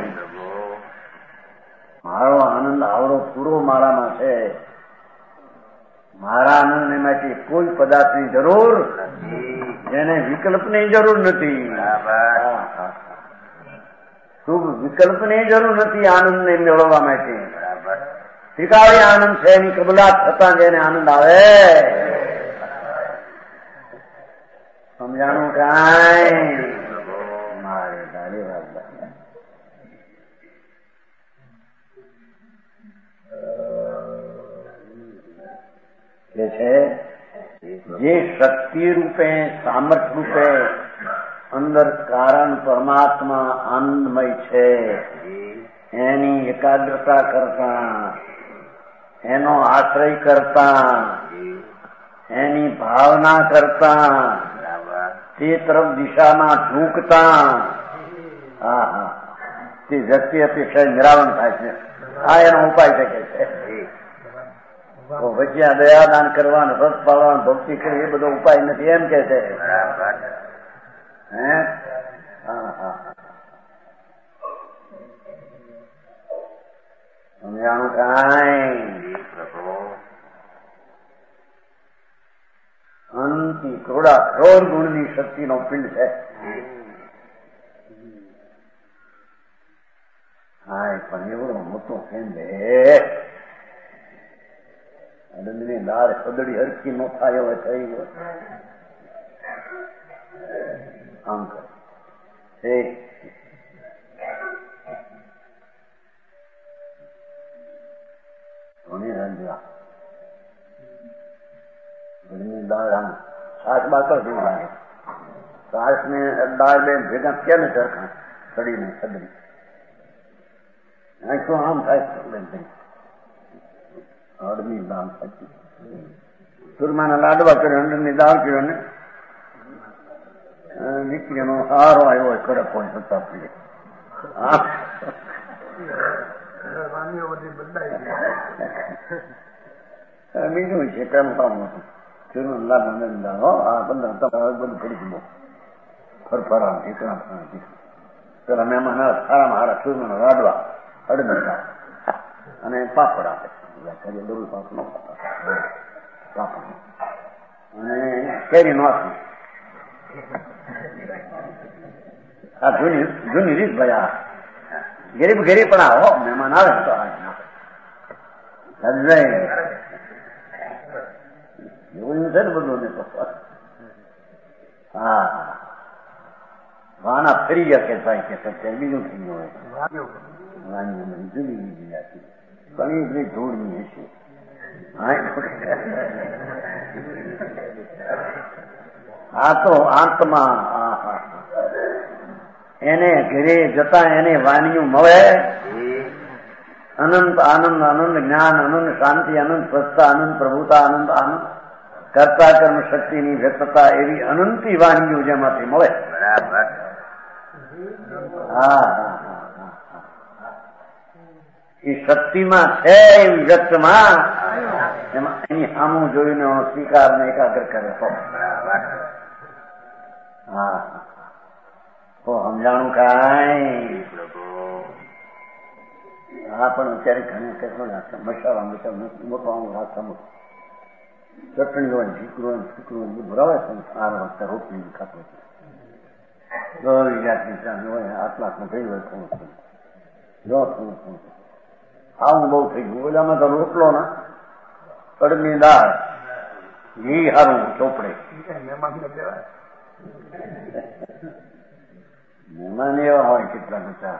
મારો આનંદ આવડો પૂરો મારામાં છે. મારા આનંદને માટે કોઈ પદાર્થની જરૂર જેને વિકલ્પની જરૂર નથી. શુભ વિકલ્પની જરૂર નથી આનંદને મેળવવા માટે. ત્રિકાળી આનંદ છે એની કબૂલાત થતા જેને આનંદ આવે. સમજાણું કાંઈ? મારે ગાડી વાત કે છે જે શક્તિ રૂપે સામર્થ્ય રૂપે અંદર કારણ પરમાત્મા આનંદમય છે એની એકાગ્રતા કરતા, એનો આશ્રય કરતા, એની ભાવના કરતા, તે તરફ દિશામાં ઝૂકતા તે વ્યક્તિ અપેક્ષા નિરાવરણ થાય છે. આ એનો ઉપાય શકે છે. ભજ્યા દયાદાન કરવાનું, વ્રત પાળવાનું, ભક્તિ કરવી એ બધો ઉપાય નથી એમ કે છે. સમજાણું કાંઈ? અનંતી કરોડ ગુણની શક્તિનો પિંડ છે. હા, પણ એવડો મોટો કેમ છે? આનંદની દાર કદડી હરકી નો થાય હવે થઈ ગયો. આમ કરે દાળ આમ છાસ બાકર જેવું લાગે. છાસ ને દાળ બે ભેગા કે ને સરખા કડીને કદડી આખું આમ થાય. અડની દાળ સાચી ચૂરમાના લાડવા કર્યો, અંદરની દાળ કર્યો ને દીકરીનો સારો આવ્યો હોય, કડક હોય છતાં પીએ. બીજું છે કેમ કામ ચૂરમા લાડ અંદરની દાળ હો. આ બધું પડી ગયું ફરફરા ઠીકરા. પેલા મહેમાન સારામાં સારા ચૂરમાના લાડવા, અડની દાળ અને પાપડ આપે. ડબલ પાપ નો પાપડ અને કેરી નો આપી. આ જૂની રીત ભાઈ. આ ગરીબ પણ આવો મહેમાન આવે તો એવું છે ને બધું ને. હા, વાના ફરી ગયા કે ભાઈ કે સત્ય બીજું થઈ ગયું હોય. જુદી બીજી જાતી ઘણી બધી જોડની હશે. આ તો આત્મા એને ઘરે જતા એને વાણીઓ મળે. અનંત આનંદ, આનંદ જ્ઞાન, આનંદ શાંતિ, આનંદ સ્વચ્છતા, આનંદ પ્રભુતા, આનંદ આનંદ કર્તા કર્મ શક્તિની વ્યક્તતા એવી અનંતી વાણીઓ જેમાંથી મળે. એ શક્તિમાં છે એવી વ્યક્તમાં એમાં એની સામું જોઈને સ્વીકારને એકાગ્ર કરે તો સમજાણું કાંઈ? હા, પણ અત્યારે ઘણી કહેતો મસાલા મોટો રાખતા ચટણી હોય, ઢીકરું હોય, ઠીકરું હોય, બધું ભરાવે છે. સારો વખતે રોટલી ખાતો દોરી જાતની ચાંદી હોય, આટલાકનું થઈ હોય થોડું થોડું. આવું બહુ થઈ ગયું. ઓલામાં તો રોટલો ના કડની દાળ ઘી સારું ચોપડે. મહેમાન એવા હોય કેટલા બધા.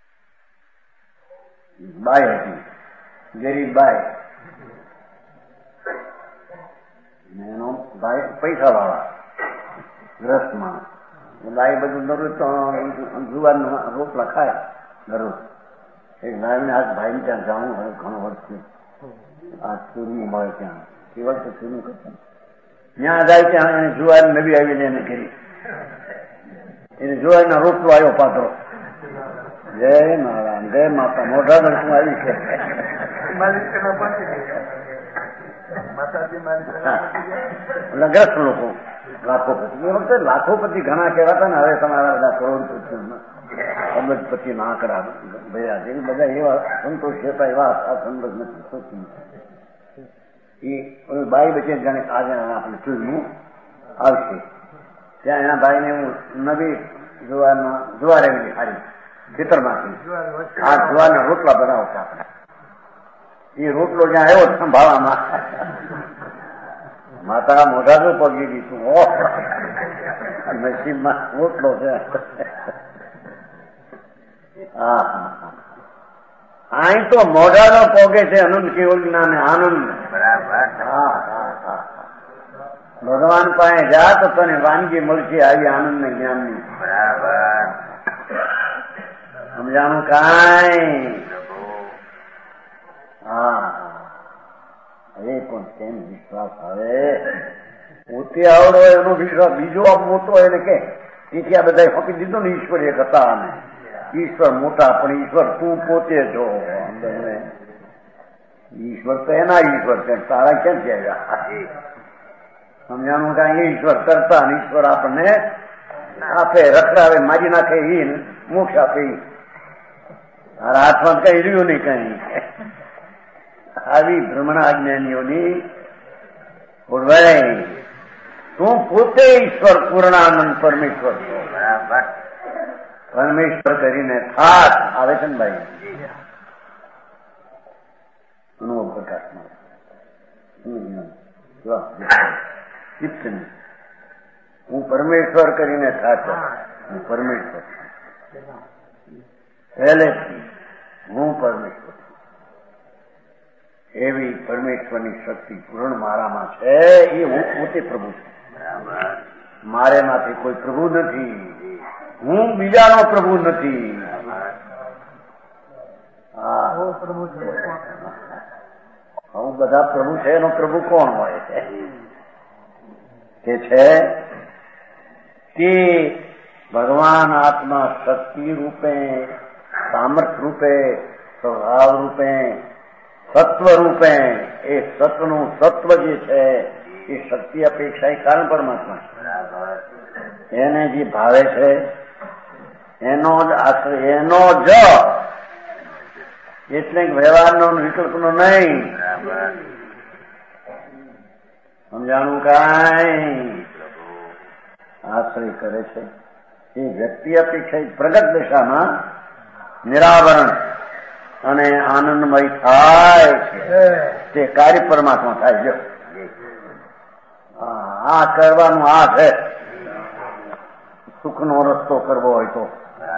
બાઈ હતી, ગરીબ બાઈ. ભાઈ પૈસા વાળા ગ્રસ્તમાં ભાઈ બધું દરરોજ તો જુવારના રોટલા ખાય દરરોજ. એક ભાઈને આજ ભાઈ ત્યાં જાઉં હવે ઘણો વર્ષ આ ચૂરનું મળે ત્યાં કેવળ તો ચૂરનું કરતા ત્યાં જાય ત્યાં એને જુવાર નવી આવીને એને ઘેરી એને જુવારના રોટલો આવ્યો પાત્રો. જય નારાયણ જય માતા મોઢા પર શું આવી છે ગ્રસ્ત લોકો લાખોપતિ એ વખતે લાખોપતિ ઘણા કહેવાતા ને હવે તમારા બધા કરોડપતિ અબજપતિ નાકડા ભયા છે બધા એવા સંતોષ કહેતા એવા સંતોષ નથી સોચી એ બાઈ બચે જાણે આજે આપણે ચૂરનું આવશે ત્યાં એના ભાઈને હું નવી જુવાર એવી સારી ખેતરમાંથી આ જુવારના રોટલા બનાવતા આપણે એ રોટલો જ્યાં આવ્યો સંભાળવામાં માતા મોઢા તો પગી દીધું નસીબમાં રોટલો છે. અહીં તો મોઢાનો પોગે છે અનંત કેવલના ને આનંદ. ભગવાન પાસે જા તો તને વાનગી મળશે આવી આનંદ ને જ્ઞાન ની. સમજાણું કાંઈ? હવે પણ કેમ વિશ્વાસ આવે? પોતે આવડો એનો વિશ્વાસ બીજો મોટો એને કે તેથી આ બધા ફકી દીધું ને ઈશ્વર એક હતા અને ઈશ્વર મોટા પણ ઈશ્વર તું પોતે છો. ઈશ્વર તો એના ઈશ્વર છે તારા કેમ છે? સમજાણું કાંઈ? ઈશ્વર કરતા ને ઈશ્વર આપણને આપે રખડાવે મારી નાખે એ મોક્ષ આપે. તારા હાથમાં કઈ રહ્યું નહીં કઈ. આવી ભ્રમણા જ્ઞાનીઓની ઓળવાય તું પોતે ઈશ્વર પૂર્ણાનંદ પરમેશ્વર છો. પરમેશ્વર કરીને થાક આવે છે ને ભાઈ અનુભવ પ્રકાશમાં હું પરમેશ્વર કરીને થાક હું પરમેશ્વર પહેલેથી હું પરમેશ્વર એવી પરમેશ્વરની શક્તિ પૂર્ણ મારામાં છે. એ હું પોતે પ્રભુ છું. મારે માંથી કોઈ પ્રભુ નથી. હું બીજાનો પ્રભુ નથી. હું બધા પ્રભુ છે એનો પ્રભુ કોણ હોય છે? તે છે કે ભગવાન આત્મા શક્તિ રૂપે સામર્થ્ય રૂપે સ્વભાવ રૂપે સત્વ રૂપે એ સત્વનું સત્વ જે છે એ શક્તિ અપેક્ષા એ કારણ પરમાત્મા છે. એને જે ભાવે છે એનો જ આશ્રય એનો જ એટલે વ્યવહારનો વિકલ્પનો નહીં. સમજાણું કાંઈ? આશ્રય કરે છે એ વ્યક્તિ અપેક્ષા પ્રગટ દશામાં નિરાવરણ અને આનંદમય થાય છે તે કાર્ય પરમાત્મા થાય છે. આ કરવાનું આ છે સુખનો રસ્તો કરવો હોય તો.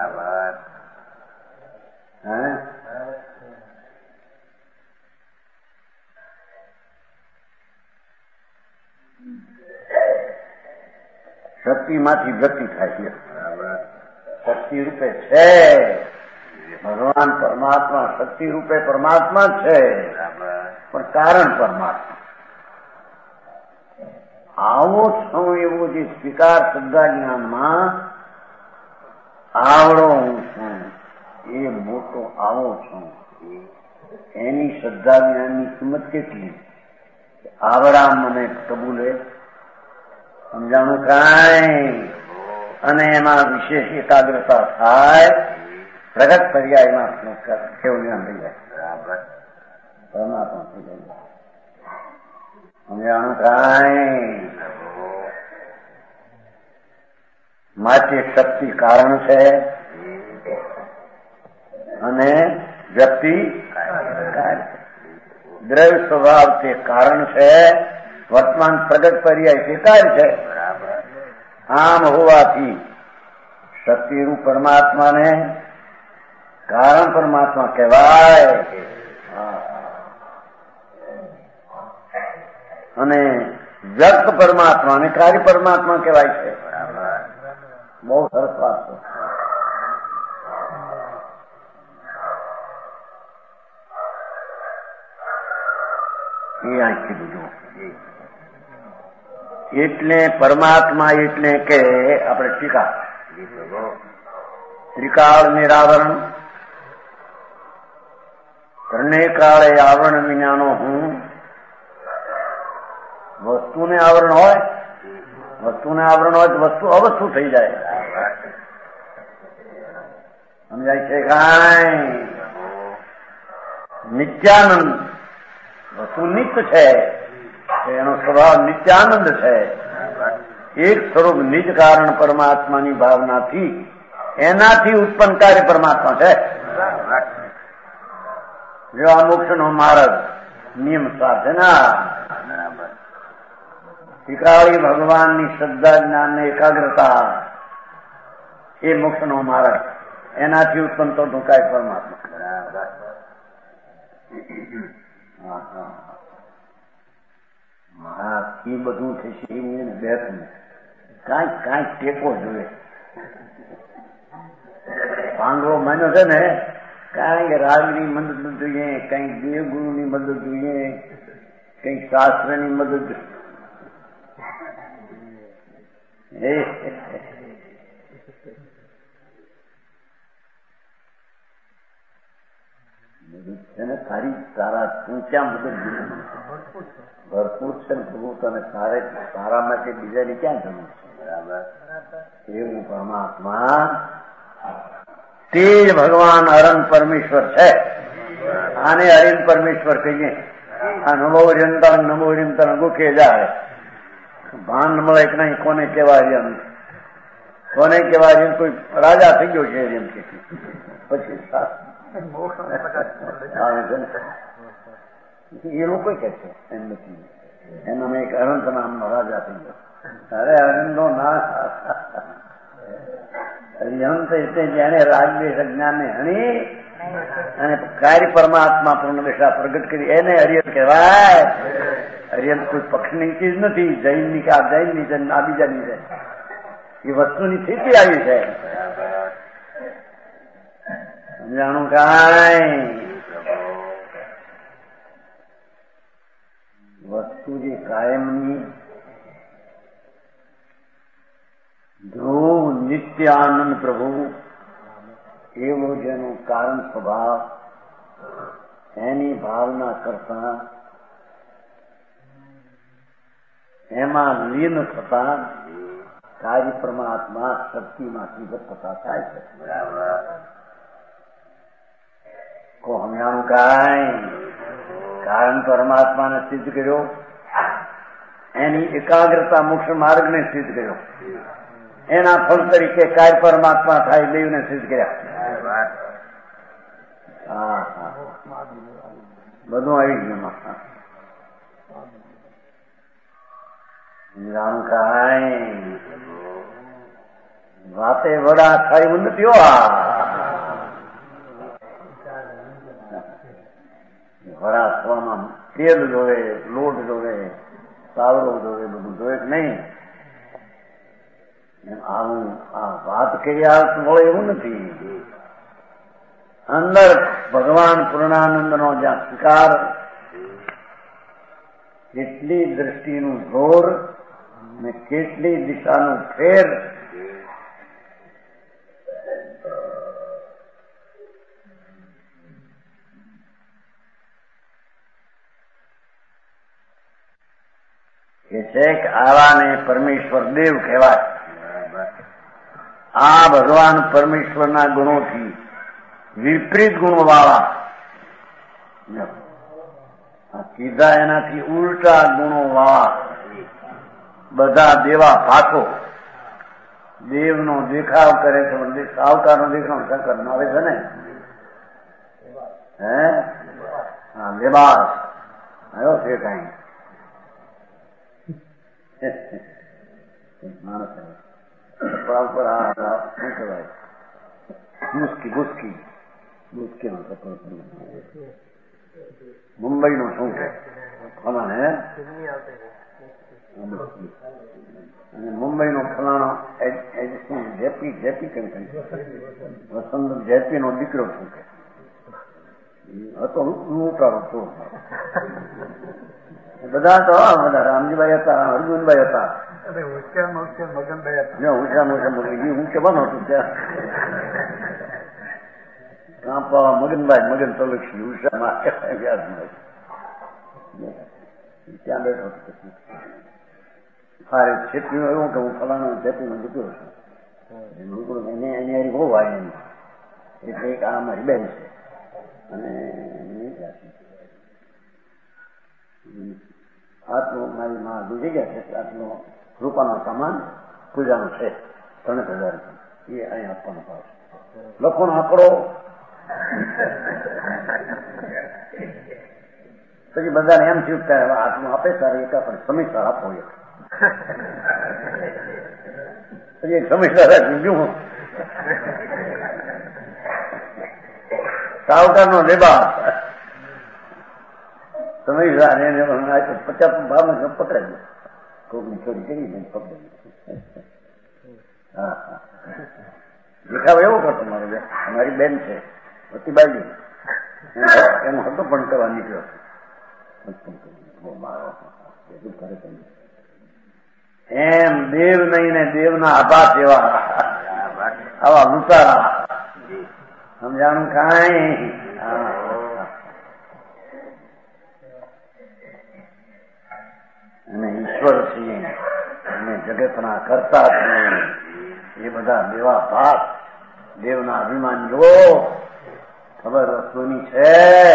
શક્તિમાંથી વ્યક્તિ થાય છે. શક્તિ રૂપે છે ભગવાન પરમાત્મા. શક્તિ રૂપે પરમાત્મા છે પણ કારણ પરમાત્મા. આવો છું એવો જે સ્વીકાર શ્રદ્ધા જ્ઞાનમાં આવડો હું છું એ મોટો આવો છું એની શ્રદ્ધા જ્ઞાનની કિંમત કેટલી? આવડા મને કબૂલે. સમજાણું કાંઈ? અને એમાં વિશેષ એકાગ્રતા થાય પ્રગટ પર્યાયમાં કેવું જ્ઞાન થઈ જાય પરમાત્મા થઈ જાય. સમજાણું કાંઈ? માટે શક્તિ કારણ છે અને વ્યક્તિ દ્રવ્ય સ્વભાવ તે કારણ છે. વર્તમાન પ્રગટ પર્યાય તે કાર્ય છે. આમ હોવાથી શક્તિરૂપ પરમાત્માને કારણ પરમાત્મા કહેવાય અને વ્યક્ત પરમાત્મા અને કાર્ય પરમાત્મા કહેવાય છે. બહુ સરસ વાત છે. એ આખી બધું એટલે પરમાત્મા એટલે કે આપણે ટીકા ત્રિકાળ નિરાવરણ ત્રણેય કાળે આવરણ વિનાનો હું. વસ્તુને આવરણ હોય તો વસ્તુ અવસ્તુ થઈ જાય. સમજાય છે? કાંઈ નિત્યાનંદ વસ્તુ નિત્ય છે, એનો સ્વભાવ નિત્યાનંદ છે. એક સ્વરૂપ નિજ કારણ પરમાત્માની ભાવનાથી એનાથી ઉત્પન્ન કાર્ય પરમાત્મા છે. જો આ મોક્ષનો માર્ગ નિયમ સાધના શીખવાડી ભગવાનની શ્રદ્ધા જ્ઞાન ને એકાગ્રતા એ મોક્ષનો માર્ગ એનાથી ઉત્પન્ન થતું કાર્ય પરમાત્મા. હા એ બધું થશે બેઠું કાંઈક ટેકો જોઈએ. પાંગળો માન્યો છે ને, કાંઈક રાજની મદદ જોઈએ, કંઈક દેવગુરુની મદદ જોઈએ, કંઈક શાસ્ત્રની મદદ જોઈએ. છે ને તારી તારા તું ક્યાં મદદ ભરપૂર છે ને પ્રભુ તને તારા માટે બીજાની ક્યાં જરૂર છે? બરાબર. એવું પરમાત્મા તે જ ભગવાન અરંગ પરમેશ્વર છે. આને હરિન પરમેશ્વર કહીએ. આ નમો હરિયંતર નમો હરિયંતર ગુખે જાય ભાન મળે કે નહીં કોને કેવા એમ કોઈ રાજા થઈ ગયો છે એમ કે પછી એ લોકો કે છે એમ નથી. એના એક અનંત નામનો રાજા થઈ ગયો. અરે અનંતનો નાશ હરિહંત એટલે જેને રાગદેશ જ્ઞાનને હણી અને કાર્ય પરમાત્મા પૂર્ણ દિશા પ્રગટ કરી એને હરિહંત કહેવાય. હરિહંત કોઈ પક્ષની ચીજ નથી. જૈનની કે આ જૈનની છે આ બીજાની છે. એ વસ્તુની સ્થિતિ આવી છે. સમજાણું? કાંઈ વસ્તુ જે કાયમની ધ્રુવ નિત્ય આનંદ પ્રભુ એવો જેનું કારણ સ્વભાવ એની ભાવના કરતા એમાં લીન થતા કાર્ય પરમાત્મા શક્તિમાંથી થતા થાય છે. કો હમણાં કાંઈ કારણ પરમાત્માને સિદ્ધ કર્યો, એની એકાગ્રતા મોક્ષ માર્ગને સિદ્ધ કર્યો, એના ફળ તરીકે કાર્ય પરમાત્મા થાય દેવને સિદ્ધ કર્યા. હા બધું આવી ગયું. રામ કાંઈ વાતે વડા થાય એવું નથી. વડા થવામાં તેલ જોવે, લોટ જોવે, સાવરો જોવે, બધું જોવે કે નહીં. આવું આ વાત કર્યા મળે એવું નથી. અંદર ભગવાન પૂર્ણાનંદનો જ્યાં સ્વીકાર, કેટલી દ્રષ્ટિનું જોર ને કેટલી દિશાનું ફેર, કે છે કે આવાને પરમેશ્વર દેવ કહેવાય. આ ભગવાન પરમેશ્વરના ગુણોથી વિપરીત ગુણો વાળા કીધા એનાથી ઉલટા ગુણો વાળા બધા દેવા ભાતો દેવનો દેખાવ કરે છે. સાવકારનો દેખાવ શંકર આવે છે ને, હે હા લેબાસ આવ્યો છે કઈ માણસ કપડા ઉપર શું કહેવાય ગુસ્કી નો કપડો મુંબઈ નો શું કે હે અને મુંબઈ નો ફલાણો જેપી કેમ વસંત જેપી નો દીકરો છું કે હતો. હું ઉતારો છું. બધા તો બધા રામજીભાઈ હતા, અર્જુનભાઈ હતા, હું કેવાનું હતું ત્યાં કાંપા મગનભાઈ, મગન તલક્ષી ઉષામાં વ્યાસભાઈ ત્યાં બેઠો હતો. મારે છેતરી એવું કે હું ફલાણા છેતરીનો દીકરો છું. એને અહીંયા બહુ આવી એટલે એક આ મારી બેન છે અને આટલો મારી માં ગુજરી ગયા છે. આટલો રૂપાનો સામાન પૂજાનો છે 3000 એ અહીંયા આપવાનો ભાવ છે. લખોનો આંકડો પછી બધાને એમ થયું કે આટલું આપે તારે એક આપણે સમીક્ષા આપો. પછી એક સમીક્ષા રાખ્યું સાવકારનો લેબા સમીક્ષા એને 50 ભાવને પકડાય કોકની ચોરી કરી પકડાય. હા હા દેખાવ એવો કરતો મારો અમારી બેન છે રતિબાઈ એનો હતો પણ કરવા નીકળ્યો. એમ દેવ નહીં ને દેવના આભાસ એવા આવા લૂંટારા સમજાણું કાંઈ. અને ઈશ્વર છીએ અને જગતના કરતા છીએ એ બધા દેવા ભાત દેવના અભિમાન જો ખબર વસ્તુની છે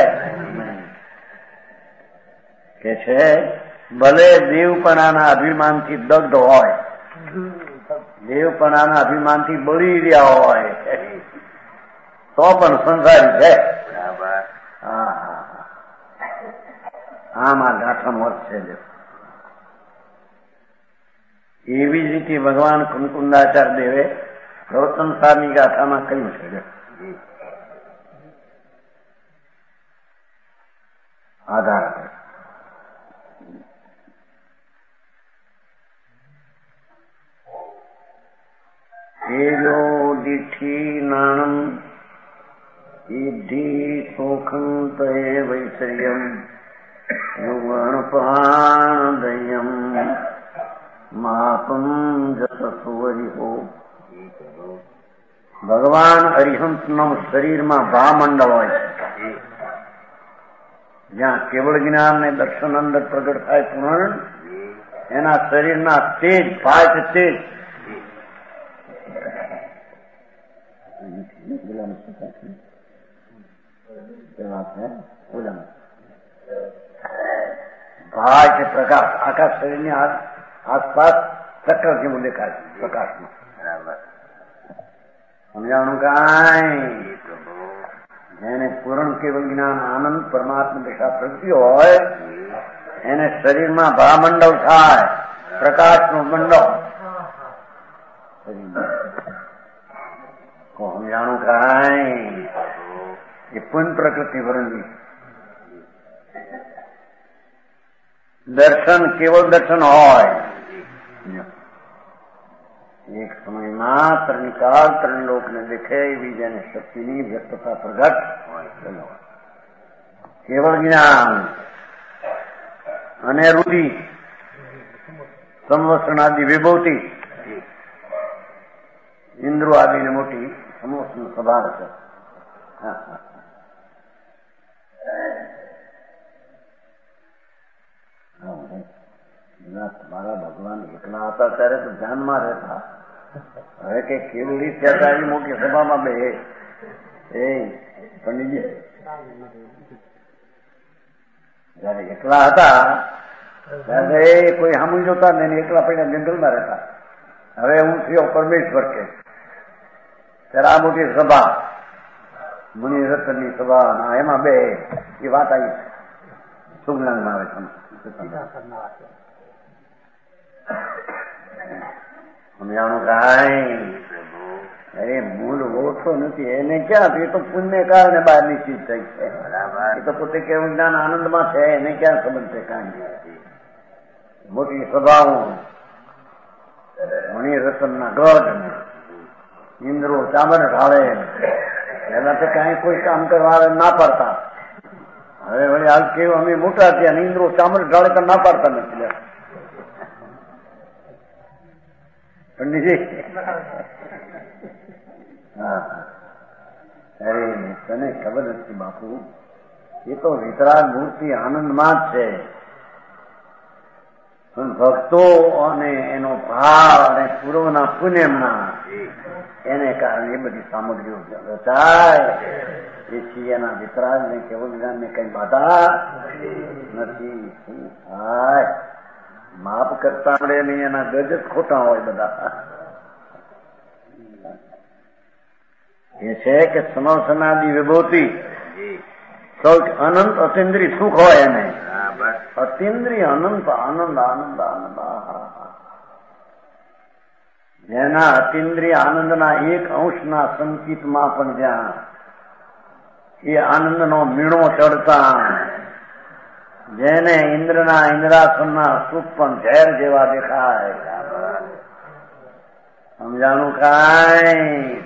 કે છે ભલે દેવપણાના અભિમાનથી દગ્ધ હોય, દેવપણાના અભિમાનથી બળી રહ્યા હોય તો પણ સંસારી છે. આમાં ગાંઠાનો અર્થ છે. એવી જ રીતે ભગવાન કુંકુંદાચાર્ય દેવે ગૌતમ સારની ગાથામાં કહ્યું છે આધાર એજો દીઠી નાણમ ઈધી સુખમ તે વૈશ્યમ યુગણ પ્રાણ દયમ માપમ જસુવરિહો. ભગવાન અરિહંતનો શરીરમાં ભામંડળ હોય છે. જ્યાં કેવળ જ્ઞાન ને દર્શન અંદર પ્રગટ થાય પૂર્ણ એના શરીરના તેજ ભાત તેજ ભાત પ્રકાશ આખા શરીરની આસપાસ ચક્ર જેવું દેખાય પ્રકાશમાં. સમજાણું કાંઈ. જેને પૂર્ણ કેવળ જ્ઞાન આનંદ પરમાત્મા દેખા પ્રગતિ હોય એને શરીરમાં ભામંડળ થાય, પ્રકાશનું મંડળ. સમજાણું કાંઈ. એ પૂર્ણ પ્રકૃતિ વરણવી. દર્શન કેવળ દર્શન હોય. એક સમયમાં ત્રણકાળ ત્રણ લોકને દેખે એવી જેને શક્તિની વ્યક્તતા પ્રગટ કેવળ જ્ઞાન અને રૂઢિ સંવત્સરણાદિ વિભૂતિ ઇન્દ્રો આદિને મોટી સમોસનું સભા છે. મારા ભગવાન એકલા હતા ત્યારે તો ધ્યાનમાં રહેતા. હવે કે કેવડી ત્યાં આવી મોટી સભામાં બે પંડિતજી જયારે એકલા હતા ત્યારે કોઈ સામું જોતા ને એકલા પડ્યા જંગલમાં રહેતા. હવે હું થયો પરમેશ્વર કે ત્યારે આ મોટી સભા મુનિ રત્નની સભા એમાં બે એ વાત આવી સુગલાંગમાં આવે છે. સમજાણું કાંઈ. અરે મૂળ ઓછો નથી એને ક્યાં. એ તો પુણ્ય કારણે બહારની ચીજ થઈ છે. એ તો પોતે કેવું જ્ઞાન આનંદમાં છે એને ક્યાં સંબંધ છે કાંઈ. મોટી સભાઓ, મણિરત્નના ગઢ, ઇન્દ્રો ચામર ઢાળે. પહેલા તો કઈ કોઈ કામ કરવા ના પાડતા. હવે વળી હાલ કેવું અમે મોટા થયા, ઇન્દ્રો ચામર ઢાળે તો ના પાડતા નથી. પંડિતજી, હા, અરે તને ખબર નથી બાપુ, એ તો વિતરાગ મૂર્તિ આનંદમાં જ છે. પણ ભક્તો અને એનો ભાવ અને પૂર્વના પુણ્યના એને કારણે એ બધી સામગ્રીઓ રચાય. તેથી એના વિતરાગને કેવળ જ્ઞાનને કઈ બાધા નથી. શું થાય? માપ કરતા મળે નહીં, એના ગજ જ ખોટા હોય બધા. એ છે કે સમસનાદી વિભૂતિ અનંત અતિન્દ્રિય સુખ હોય એને. અતિન્દ્રિય અનંત આનંદ આનંદ આનંદ. જેના અતિન્દ્રિય આનંદના એક અંશના સંકિતમાં પણ જ્યાં એ આનંદનો મીણો ચડતા, જેને ઇન્દ્રના ઇન્દ્રાસનના સુખ પણ ઝેર જેવા દેખાય. સમજાણું કાંઈ?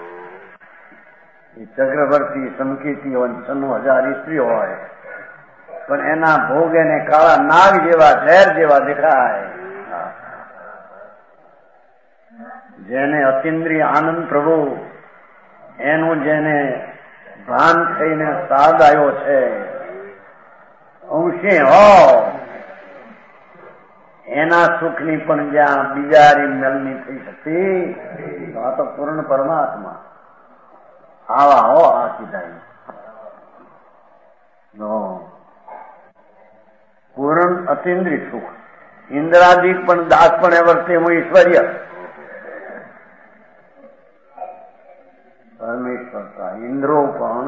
એ ચક્રવર્તી સંકેતી હોય, 96,000 સ્ત્રી હોય, પણ એના ભોગ એને કાળા નાગ જેવા ઝેર જેવા દેખાય. જેને અતિન્દ્રિય આનંદ પ્રભુ એનું જેને ભાન થઈને સાદ આવ્યો છે, અંશે હો એના સુખની પણ જ્યાં બીજારી મેલની થઈ શકતી, આ તો પૂર્ણ પરમાત્મા આવા હો. આ સીધા પૂર્ણ અતિન્દ્રિય સુખ. ઇન્દ્રાદિક પણ દાસ પણ વર્તે હું ઈશ્વર્ય પરમેશ્વરતા. ઇન્દ્રો પણ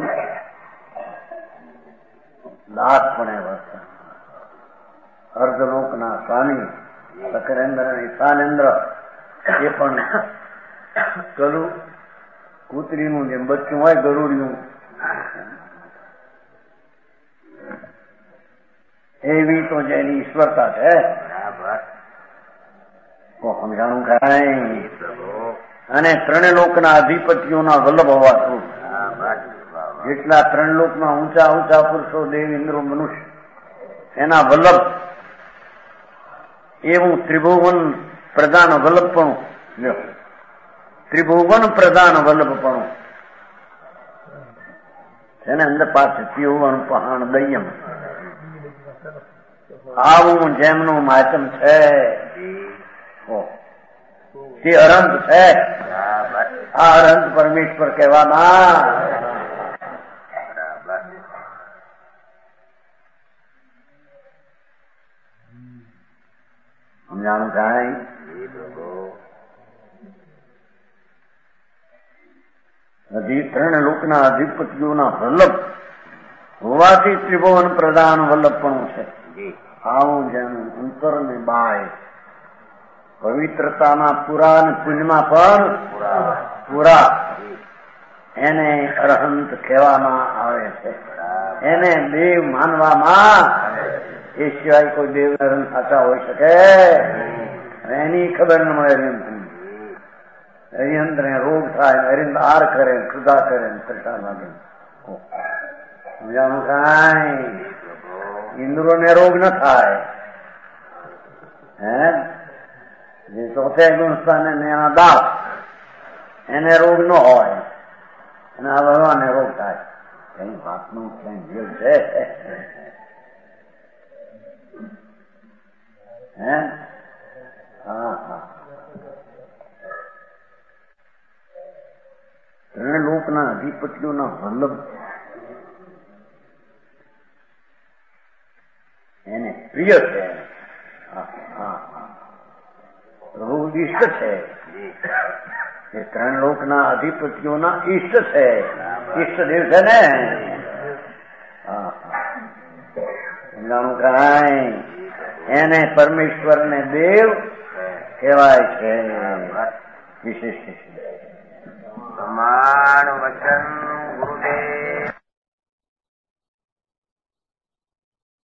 દાસ પણ વર્તે. અર્ધલોકના સ્વામી સકરેન્દ્ર અને ઈશાનેન્દ્ર એ પણ કરું કૂતરીનું જેમ બચ્ચું હોય ગરુડિયું, એવી તો જેની ઈશ્વરતા છે. સમજાણું કાંઈ? અને ત્રણે લોકના અધિપતિઓના વલ્લભ હોવાતું, જેટલા ત્રણ લોકના ઊંચા ઊંચા પુરુષો દેવ ઇન્દ્રો મનુષ્ય એના વલ્લભ, એવું ત્રિભુવન પ્રધાન વલ્લભપણું. ત્રિભુવન પ્રધાન વલ્લભપણું એને અંદર પાસે ત્રિભુવન પહાણ દયમ. આવું જેમનું માધ્યમ છે તે અનંત છે. આ અનંત પરમેશ્વર કહેવાના. સમજાણું કાંઈ? ત્રણ લોકના અધિપતિઓના વલ્લભ હોવાથી ત્રિભુવન પ્રધાન વલ્લભપણું છે. આવું જેનું અંતર ને બાય પવિત્રતાના પુરા અને પુણ્યમાં પણ પુરા એને અરહંત કહેવામાં આવે છે. એને દેવ માનવામાં, એ સિવાય કોઈ દેવ અરહંત સાચા હોઈ શકે એની ખબર ન મળે. હરિયંત્ર ને રોગ થાય, હરિંદ આર કરે, ક્ષુધા કરે, ત્રષા લાગે. સમજાણું કાંઈ? ઇન્દ્રો ને રોગ ન થાય. હે જે ચોથે ગુણસ્થાને એના દાસ એને રોગ ન હોય, અને આ ભગવાનને રોગ થાય. કઈ વાતનું કઈ ભેદ છે? હે હા હા. ત્રણ લોકના અધિપતિઓના વલ્લભ એને પ્રિય છે. પ્રભુ ઈષ્ટ છે. એ ત્રણ લોકના અધિપતિઓના ઈષ્ટ છે. ઈષ્ટદેવ છે ને. સમજાણું કાંઈ? એને પરમેશ્વર ને દેવ કહેવાય છે. વિશેષ પ્રમાણ વચન